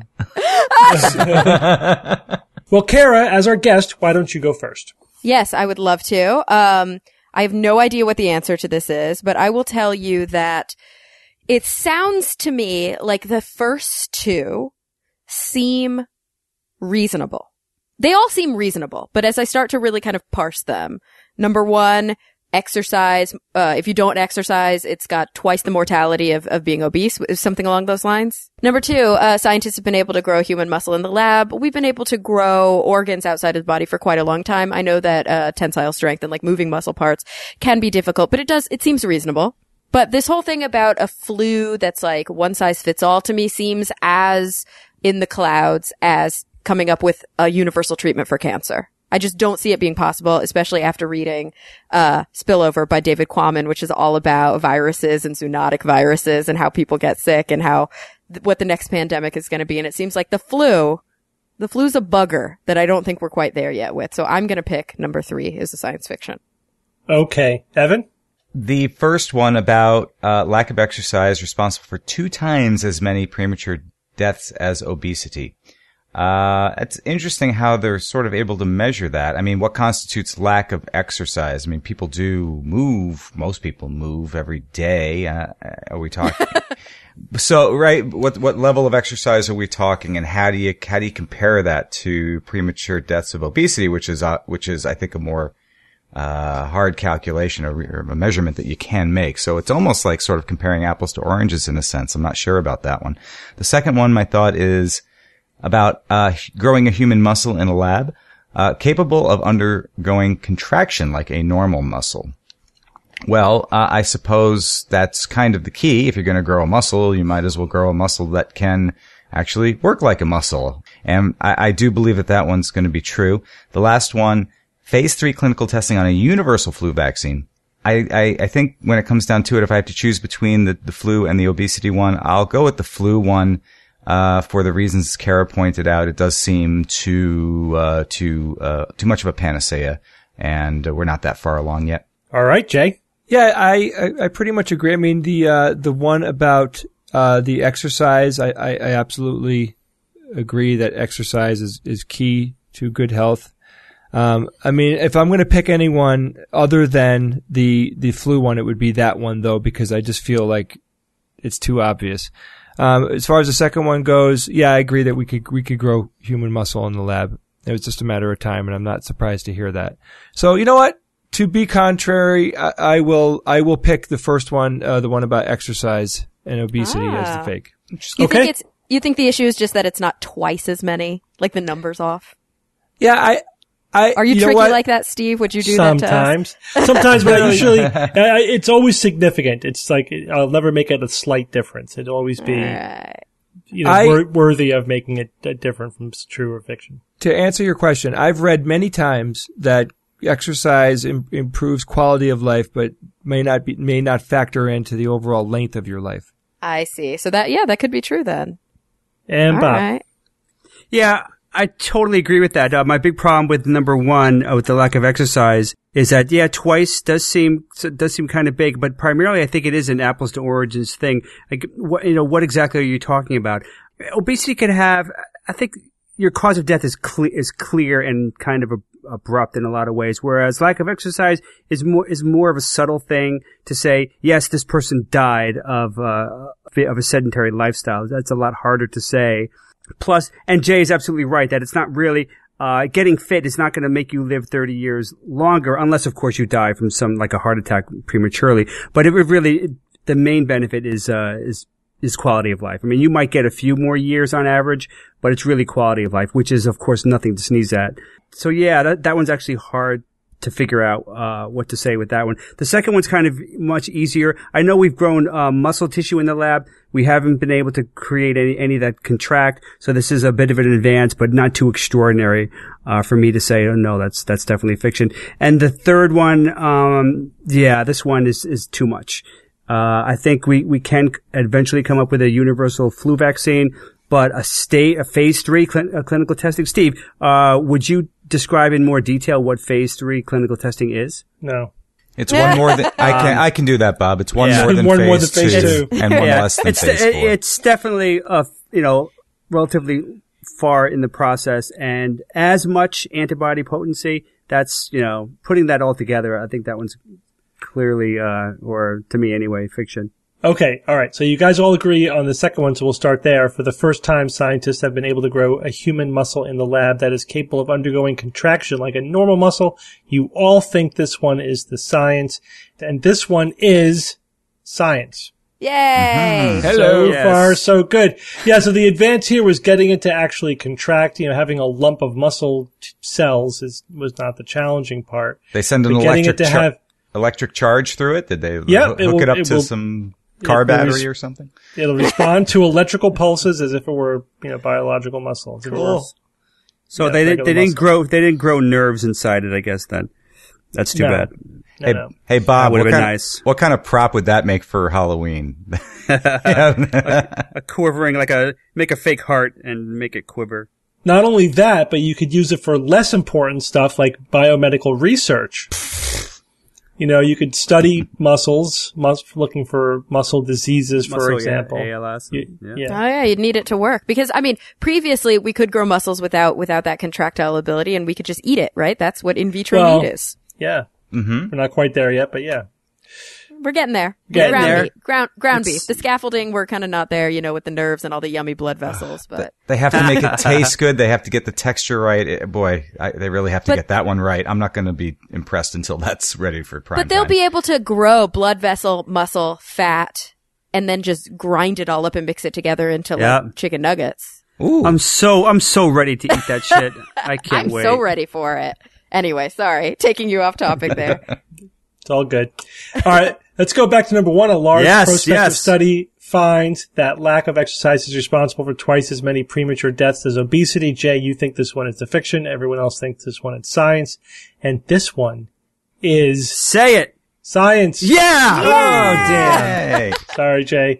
Well, Kara, as our guest, why don't you go first? Yes, I would love to. Um, I have no idea what the answer to this is, but I will tell you that It sounds to me like the first two seem reasonable. They all seem reasonable, but as I start to really kind of parse them, number one, exercise. Uh, if you don't exercise, it's got twice the mortality of, of being obese, something along those lines. Number two, uh, scientists have been able to grow human muscle in the lab. We've been able to grow organs outside of the body for quite a long time. I know that uh, tensile strength and like moving muscle parts can be difficult, but it does, it seems reasonable. But this whole thing about a flu that's like one size fits all to me seems as in the clouds as coming up with a universal treatment for cancer. I just don't see it being possible, especially after reading uh Spillover by David Quammen, which is all about viruses and zoonotic viruses and how people get sick and how th- what the next pandemic is going to be. And it seems like the flu, the flu's a bugger that I don't think we're quite there yet with. So I'm going to pick number three as a science fiction. Okay. Evan? The first one about uh, lack of exercise responsible for two times as many premature deaths as obesity. Uh, it's interesting how they're sort of able to measure that. I mean, what constitutes lack of exercise? I mean, people do move. Most people move every day. Uh, are we talking? So, right, what, what level of exercise are we talking, and how do you, how do you compare that to premature deaths of obesity, which is, uh, which is, I think, a more, uh, hard calculation or, or a measurement that you can make. So it's almost like sort of comparing apples to oranges in a sense. I'm not sure about that one. The second one, my thought is, about uh growing a human muscle in a lab, uh capable of undergoing contraction like a normal muscle. Well, uh, I suppose that's kind of the key. If you're going to grow a muscle, you might as well grow a muscle that can actually work like a muscle. And I, I do believe that that one's going to be true. The last one, phase three clinical testing on a universal flu vaccine. I, I, I think when it comes down to it, if I have to choose between the, the flu and the obesity one, I'll go with the flu one. Uh, for the reasons Kara pointed out, it does seem too, uh, too, uh, too much of a panacea, and uh, we're not that far along yet. All right, Jay. Yeah, I, I, I pretty much agree. I mean, the, uh, the one about, uh, the exercise, I, I, I absolutely agree that exercise is, is key to good health. Um, I mean, if I'm going to pick anyone other than the, the flu one, it would be that one though, because I just feel like it's too obvious. Um, as far as the second one goes, yeah, I agree that we could, we could grow human muscle in the lab. It was just a matter of time, and I'm not surprised to hear that. So, you know what? To be contrary, I, I will, I will pick the first one, uh, the one about exercise and obesity ah. as the fake. You Okay. think it's, you think the issue is just that it's not twice as many? Like the numbers off? Yeah, I, I, Are you, you tricky know what? like that, Steve? Would you do Sometimes. that to us? Sometimes, but usually, uh, it's always significant. It's like, I'll never make it a slight difference. It'll always be, Right. you know, I- wor- worthy of making it uh, different from true or fiction. To answer your question, I've read many times that exercise Im- improves quality of life, but may not be, may not factor into the overall length of your life. I see. So that, yeah, that could be true then. And All Bob. right. Yeah, I totally agree with that. Uh, my big problem with number one, uh, with the lack of exercise, is that, yeah, twice does seem, does seem kind of big, but primarily I think it is an apples to oranges thing. Like, what, you know, what exactly are you talking about? Obesity can have, I think your cause of death is clear, is clear and kind of abrupt in a lot of ways, whereas lack of exercise is more, is more of a subtle thing to say, yes, this person died of, uh, of a sedentary lifestyle. That's a lot harder to say. Plus, and Jay is absolutely right that it's not really, uh, getting fit is not going to make you live thirty years longer, unless, of course, you die from some, like a heart attack prematurely. But it really, the main benefit is, uh, is, is quality of life. I mean, you might get a few more years on average, but it's really quality of life, which is, of course, nothing to sneeze at. So yeah, that, that one's actually hard to figure out, uh, what to say with that one. The second one's kind of much easier. I know we've grown, uh, muscle tissue in the lab. We haven't been able to create any, any that contract. So this is a bit of an advance, but not too extraordinary, uh, for me to say, oh no, that's, that's definitely fiction. And the third one, um, yeah, this one is, is too much. Uh, I think we, we can eventually come up with a universal flu vaccine, but a state, a phase three cl- uh, clinical testing. Steve, uh, would you describe in more detail what phase three clinical testing is? No. It's one more than, I can, I can do that, Bob. It's one Yeah. more than One phase more than phase two, two. and one Yeah, less than it's, phase it- four. It's definitely, uh, you know, relatively far in the process, and as much antibody potency, that's, you know, putting that all together, I think that one's clearly, uh, or to me anyway, fiction. Okay, all right. So you guys all agree on the second one, so we'll start there. For the first time, scientists have been able to grow a human muscle in the lab that is capable of undergoing contraction like a normal muscle. You all think this one is the science, and this one is science. Yay! Mm-hmm. Hello. So Yes. far, so good. Yeah, so the advance here was getting it to actually contract. You know, having a lump of muscle t- cells is was not the challenging part. They send an But getting electric it to char- have electric charge through it. Did they Yeah, hook it it, will- up it to will- some car it will battery res- or something? it'll respond to electrical pulses as if it were, you know, biological muscle. As if it were- So Yeah, they didn't. regular They didn't muscle. grow. They didn't grow nerves inside it. I guess then. That's too No. bad. No, Hey, no. hey, Bob, That would've what been kind, nice. what kind of prop would that make for Halloween? A quivering, like a make a fake heart and make it quiver. Not only that, but you could use it for less important stuff like biomedical research. You know, you could study muscles, mus- looking for muscle diseases, for Muscle, yeah, example. A L S. Y- yeah. yeah. Oh yeah, you'd need it to work because I mean, previously we could grow muscles without without that contractile ability, and we could just eat it, right? That's what in vitro Well- meat is. Yeah. Mm-hmm. We're not quite there yet, but yeah. We're getting there. Getting ground there. beef, ground ground It's- beef. The scaffolding, we're kind of not there, you know, with the nerves and all the yummy blood vessels. But They have to make it taste good. They have to get the texture right. It- boy, I, they really have to But- get that one right. I'm not going to be impressed until that's ready for prime but they'll time. be able to grow blood vessel, muscle, fat, and then just grind it all up and mix it together into Yeah. like chicken nuggets. Ooh. I'm so I'm so ready to eat that shit. I can't I'm wait. so ready for it. Anyway, sorry, taking you off topic there. It's all good. All right. Let's go back to number one. A large Yes, prospective yes. study finds that lack of exercise is responsible for twice as many premature deaths as obesity. Jay, you think this one is the fiction. Everyone else thinks this one is science. And this one is Say it. science. Yeah. Oh, damn. Hey. Sorry, Jay.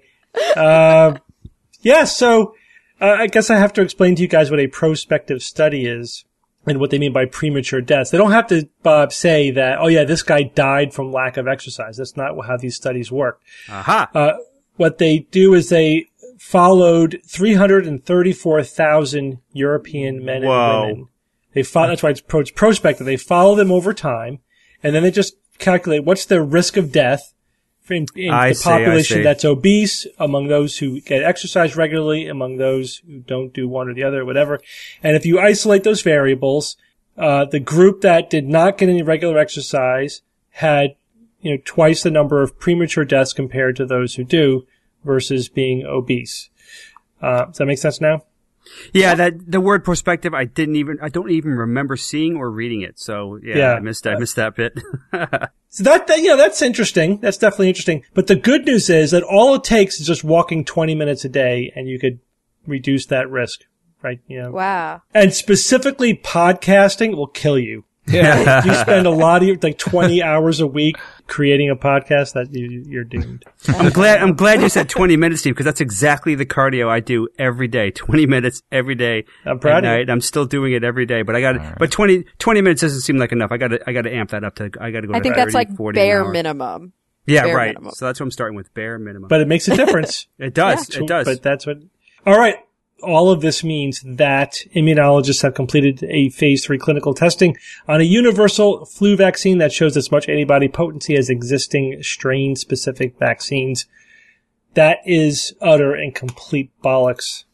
Uh, yeah, so uh, I guess I have to explain to you guys what a prospective study is and what they mean by premature deaths. They don't have to uh, say that, oh, yeah, this guy died from lack of exercise. That's not how these studies work. Aha. Uh, what they do is they followed three hundred thirty-four thousand European men Whoa. and women. They follow, that's why it's, pro- it's prospective. They follow them over time, and then they just calculate what's their risk of death in, in I the see, I population see. that's obese, among those who get exercise regularly, among those who don't do one or the other, whatever. And if you isolate those variables, uh, the group that did not get any regular exercise had, you know, twice the number of premature deaths compared to those who do versus being obese. Uh, does that make sense now? Yeah, that the word perspective, I didn't even, I don't even remember seeing or reading it. So yeah, Yeah. I missed, I missed that bit. So that, that, you know, that's interesting. That's definitely interesting. But the good news is that all it takes is just walking twenty minutes a day and you could reduce that risk, right? You know, Wow. and specifically podcasting will kill you. Yeah. If you spend a lot of your, like twenty hours a week creating a podcast, that you, you're doomed. I'm glad, I'm glad you said twenty minutes, Steve, because that's exactly the cardio I do every day. twenty minutes every day. I'm proud at of you. night. I'm still doing it every day, but I got to, but twenty, twenty minutes doesn't seem like enough. I got to, I got to amp that up to, I got to go to I think thirty, that's like forty an bare hour. minimum. Yeah, bare right. minimum. So that's what I'm starting with, bare minimum. But it makes a difference. it does, it does. But that's what. All right. All of this means that immunologists have completed a phase three clinical testing on a universal flu vaccine that shows as much antibody potency as existing strain-specific vaccines. That is utter and complete bollocks.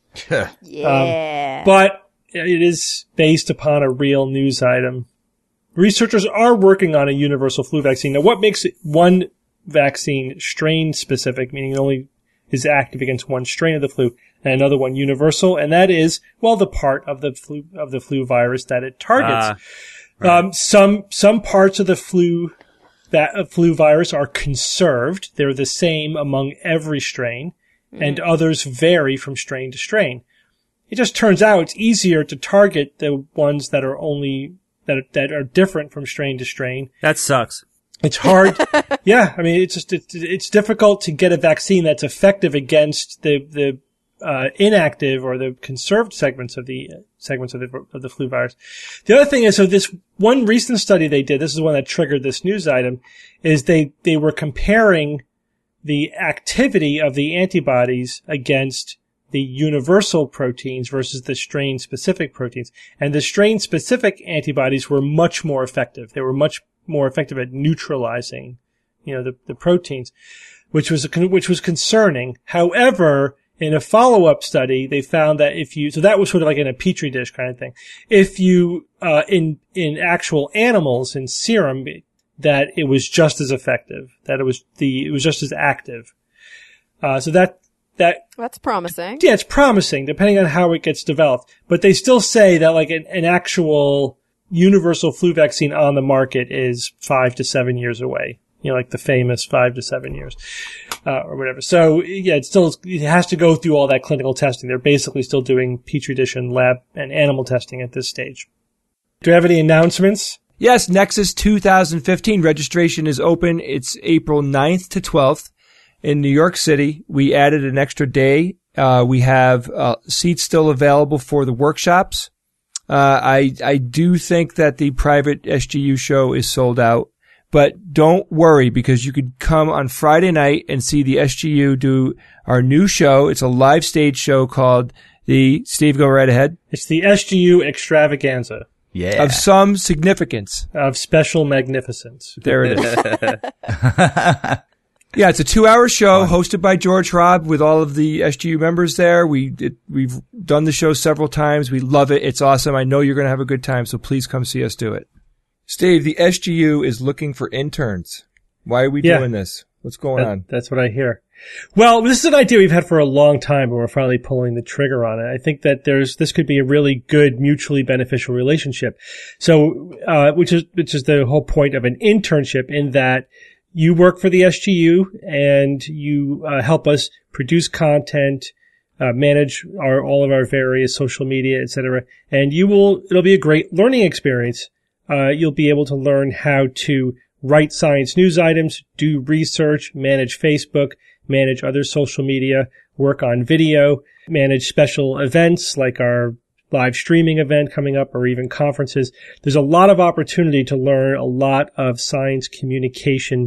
Yeah. But it is based upon a real news item. Researchers are working on a universal flu vaccine. Now, what makes it one vaccine strain-specific, meaning it only is active against one strain of the flu, and another one universal, and that is, well, the part of the flu, of the flu virus that it targets. Ah, Um, some, some parts of the flu, that uh, flu virus are conserved. They're the same among every strain, and others vary from strain to strain. It just turns out it's easier to target the ones that are only, that are, that are different from strain to strain. that sucks. It's hard. Yeah. I mean, it's just, it's, it's difficult to get a vaccine that's effective against the, the, uh, inactive or the conserved segments of the, uh, segments of the, of the flu virus. The other thing is, so this one recent study they did, this is the one that triggered this news item, is they, they were comparing the activity of the antibodies against the universal proteins versus the strain-specific proteins. And the strain-specific antibodies were much more effective. They were much more effective at neutralizing you know, the, the proteins, which was, a, which was concerning. However, in a follow-up study, they found that if you, so that was sort of like in a petri dish kind of thing. If you, uh, in, in actual animals, in serum, that it was just as effective, that it was the, it was just as active. Uh, so that, that. That's promising. Yeah, it's promising, depending on how it gets developed. But they still say that like an, an actual universal flu vaccine on the market is five to seven years away. You know, like the famous five to seven years, uh, or whatever. So, yeah, it still, it has to go through all that clinical testing. They're basically still doing petri dish and lab and animal testing at this stage. Do you have any announcements? Yes, Nexus two thousand fifteen registration is open. It's April ninth to twelfth in New York City. We added an extra day. Uh, we have, uh, seats still available for the workshops. Uh, I, I do think that the private S G U show is sold out. But don't worry, because you could come on Friday night and see the S G U do our new show. It's a live stage show called the, Steve, go right ahead. It's the S G U Extravaganza. Yeah. Of some significance. Of special magnificence. There it is. Yeah, it's a two-hour show hosted by George Robb with all of the S G U members there. We it, we've done the show several times. We love it. It's awesome. I know you're going to have a good time, so please come see us do it. Steve, the S G U is looking for interns. Why are we yeah. doing this? What's going that, on? That's what I hear. Well, this is an idea we've had for a long time, but we're finally pulling the trigger on it. I think that there's this could be a really good, mutually beneficial relationship. So, uh, which is which is the whole point of an internship, in that you work for the S G U and you uh, help us produce content, uh, manage our all of our various social media, et cetera. And you will it'll be a great learning experience. Uh, you'll be able to learn how to write science news items, do research, manage Facebook, manage other social media, work on video, manage special events like our live streaming event coming up, or even conferences. There's a lot of opportunity to learn a lot of science communication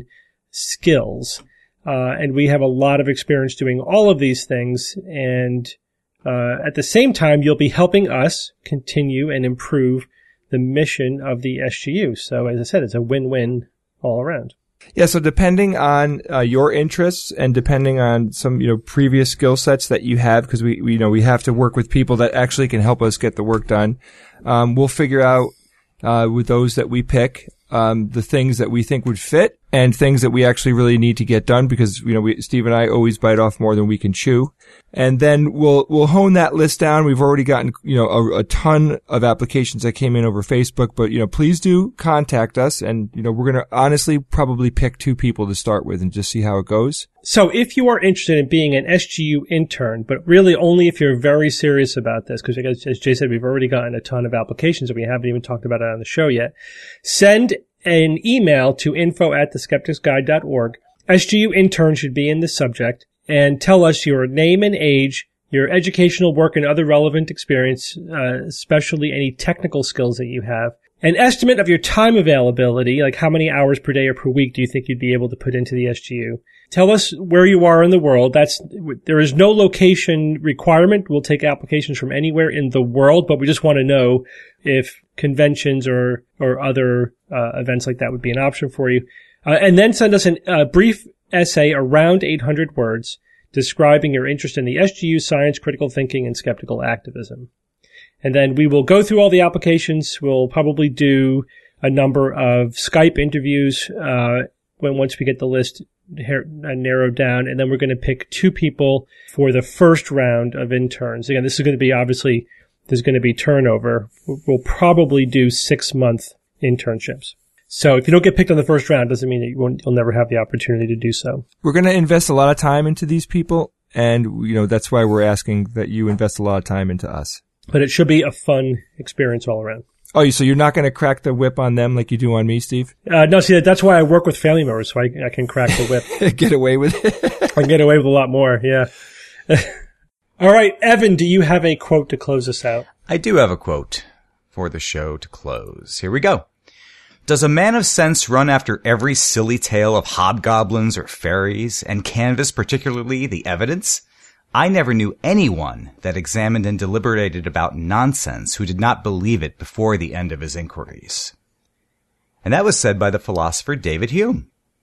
skills. Uh, and we have a lot of experience doing all of these things. And uh, at the same time, you'll be helping us continue and improve the mission of the S G U. So as I said, it's a win-win all around. Yeah, so depending on uh, your interests and depending on some, you know, previous skill sets that you have, because we, we, you know, we have to work with people that actually can help us get the work done. Um, we'll figure out uh, with those that we pick um, the things that we think would fit and things that we actually really need to get done, because, you know, we, Steve and I always bite off more than we can chew. And then we'll, we'll hone that list down. We've already gotten, you know, a, a ton of applications that came in over Facebook, but, you know, please do contact us. And, you know, we're going to honestly probably pick two people to start with and just see how it goes. So if you are interested in being an S G U intern, but really only if you're very serious about this, because as Jay said, we've already gotten a ton of applications and we haven't even talked about it on the show yet, send an email to info at the skeptics guide dot org. S G U intern should be in the subject, and tell us your name and age, your educational work and other relevant experience, uh, especially any technical skills that you have, an estimate of your time availability, like how many hours per day or per week do you think you'd be able to put into the S G U. Tell us where you are in the world. That's, there is no location requirement. We'll take applications from anywhere in the world, but we just want to know if conventions or, or other, uh, events like that would be an option for you. Uh, and then send us a uh, brief essay around eight hundred words describing your interest in the S G U, science, critical thinking, and skeptical activism. And then we will go through all the applications. We'll probably do a number of Skype interviews, uh, when once we get the list narrowed down. And then we're going to pick two people for the first round of interns. Again, this is going to be, obviously, there's going to be turnover. We'll probably do six month internships. So if you don't get picked on the first round, doesn't mean that you won't, you'll never have the opportunity to do so. We're going to invest a lot of time into these people. And, you know, that's why we're asking that you invest a lot of time into us. But it should be a fun experience all around. Oh, so you're not going to crack the whip on them like you do on me, Steve? Uh, no, see, that's why I work with family members, so I, I can crack the whip. Get away with it? I can get away with a lot more, yeah. All right, Evan, do you have a quote to close us out? I do have a quote for the show to close. Here we go. Does a man of sense run after every silly tale of hobgoblins or fairies and canvass particularly the evidence? I never knew anyone that examined and deliberated about nonsense who did not believe it before the end of his inquiries. And that was said by the philosopher David Hume.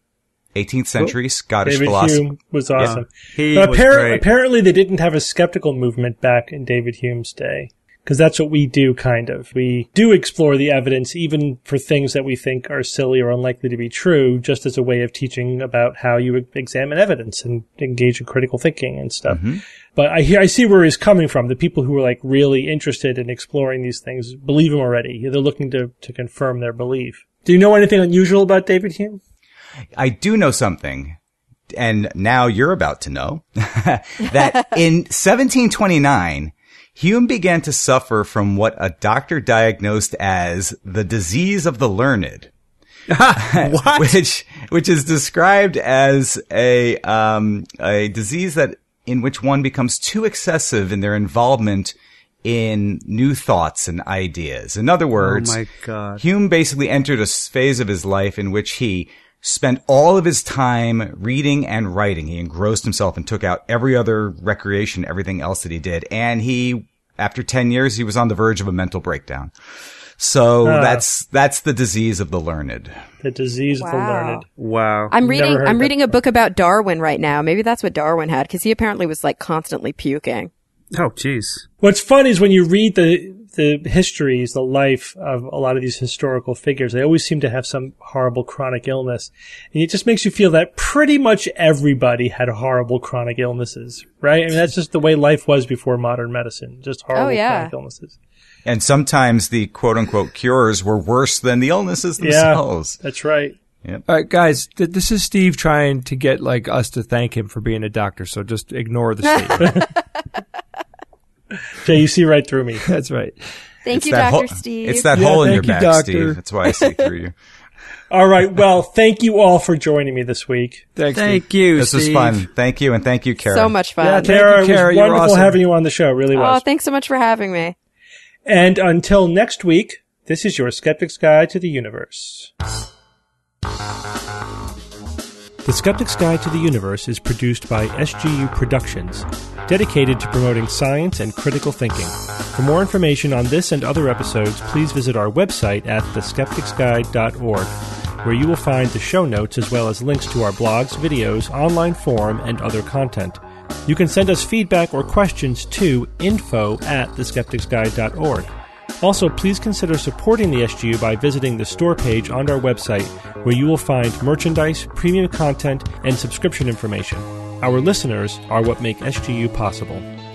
eighteenth century Scottish David philosopher. Hume was awesome. He But was appar- great. Apparently, they didn't have a skeptical movement back in David Hume's day. Because that's what we do, kind of. We do explore the evidence, even for things that we think are silly or unlikely to be true, just as a way of teaching about how you examine evidence and engage in critical thinking and stuff. Mm-hmm. But I hear, I see where he's coming from. The people who are like really interested in exploring these things believe him already. They're looking to, to confirm their belief. Do you know anything unusual about David Hume? I do know something, and now you're about to know, that in seventeen twenty-nine, Hume began to suffer from what a doctor diagnosed as the disease of the learned. What? which which is described as a um a disease that in which one becomes too excessive in their involvement in new thoughts and ideas. In other words, Oh my God. Hume basically entered a phase of his life in which he spent all of his time reading and writing. He engrossed himself and took out every other recreation, everything else that he did. And he, after ten years, he was on the verge of a mental breakdown. So Ah. that's, that's the disease of the learned. The disease of the Wow. learned. Wow. I'm Never reading. heard I'm that. reading a book about Darwin right now. Maybe that's what Darwin had, because he apparently was like constantly puking. Oh, jeez. What's fun is when you read the the histories, the life of a lot of these historical figures, they always seem to have some horrible chronic illness. And it just makes you feel that pretty much everybody had horrible chronic illnesses, right? I mean, that's just the way life was before modern medicine, just horrible Oh, yeah. chronic illnesses. And sometimes the quote unquote cures were worse than the illnesses themselves. Yeah, that's right. All right, guys, th- this is Steve trying to get like us to thank him for being a doctor, so just ignore the statement. Jay, you see right through me. That's right. Thank It's you, that Doctor hole- Steve. It's that Yeah, hole in your thank you, back, doctor. Steve. That's why I see through you. All right. Well, thank you all for joining me this week. Thanks. Steve. Thank you, This was Steve. fun. Thank you, and thank you, Kara. so much fun. Yeah, thank Tara, you, Kara. it was You're wonderful awesome. having you on the show. Really Oh, was. thanks so much for having me. And until next week, this is your Skeptic's Guide to the Universe. The Skeptic's Guide to the Universe is produced by S G U Productions, dedicated to promoting science and critical thinking. For more information on this and other episodes, please visit our website at the skeptics guide dot org, where you will find the show notes as well as links to our blogs, videos, online forum, and other content. You can send us feedback or questions to info at the skeptics guide dot org. Also, please consider supporting the S G U by visiting the store page on our website, where you will find merchandise, premium content, and subscription information. Our listeners are what make S G U possible.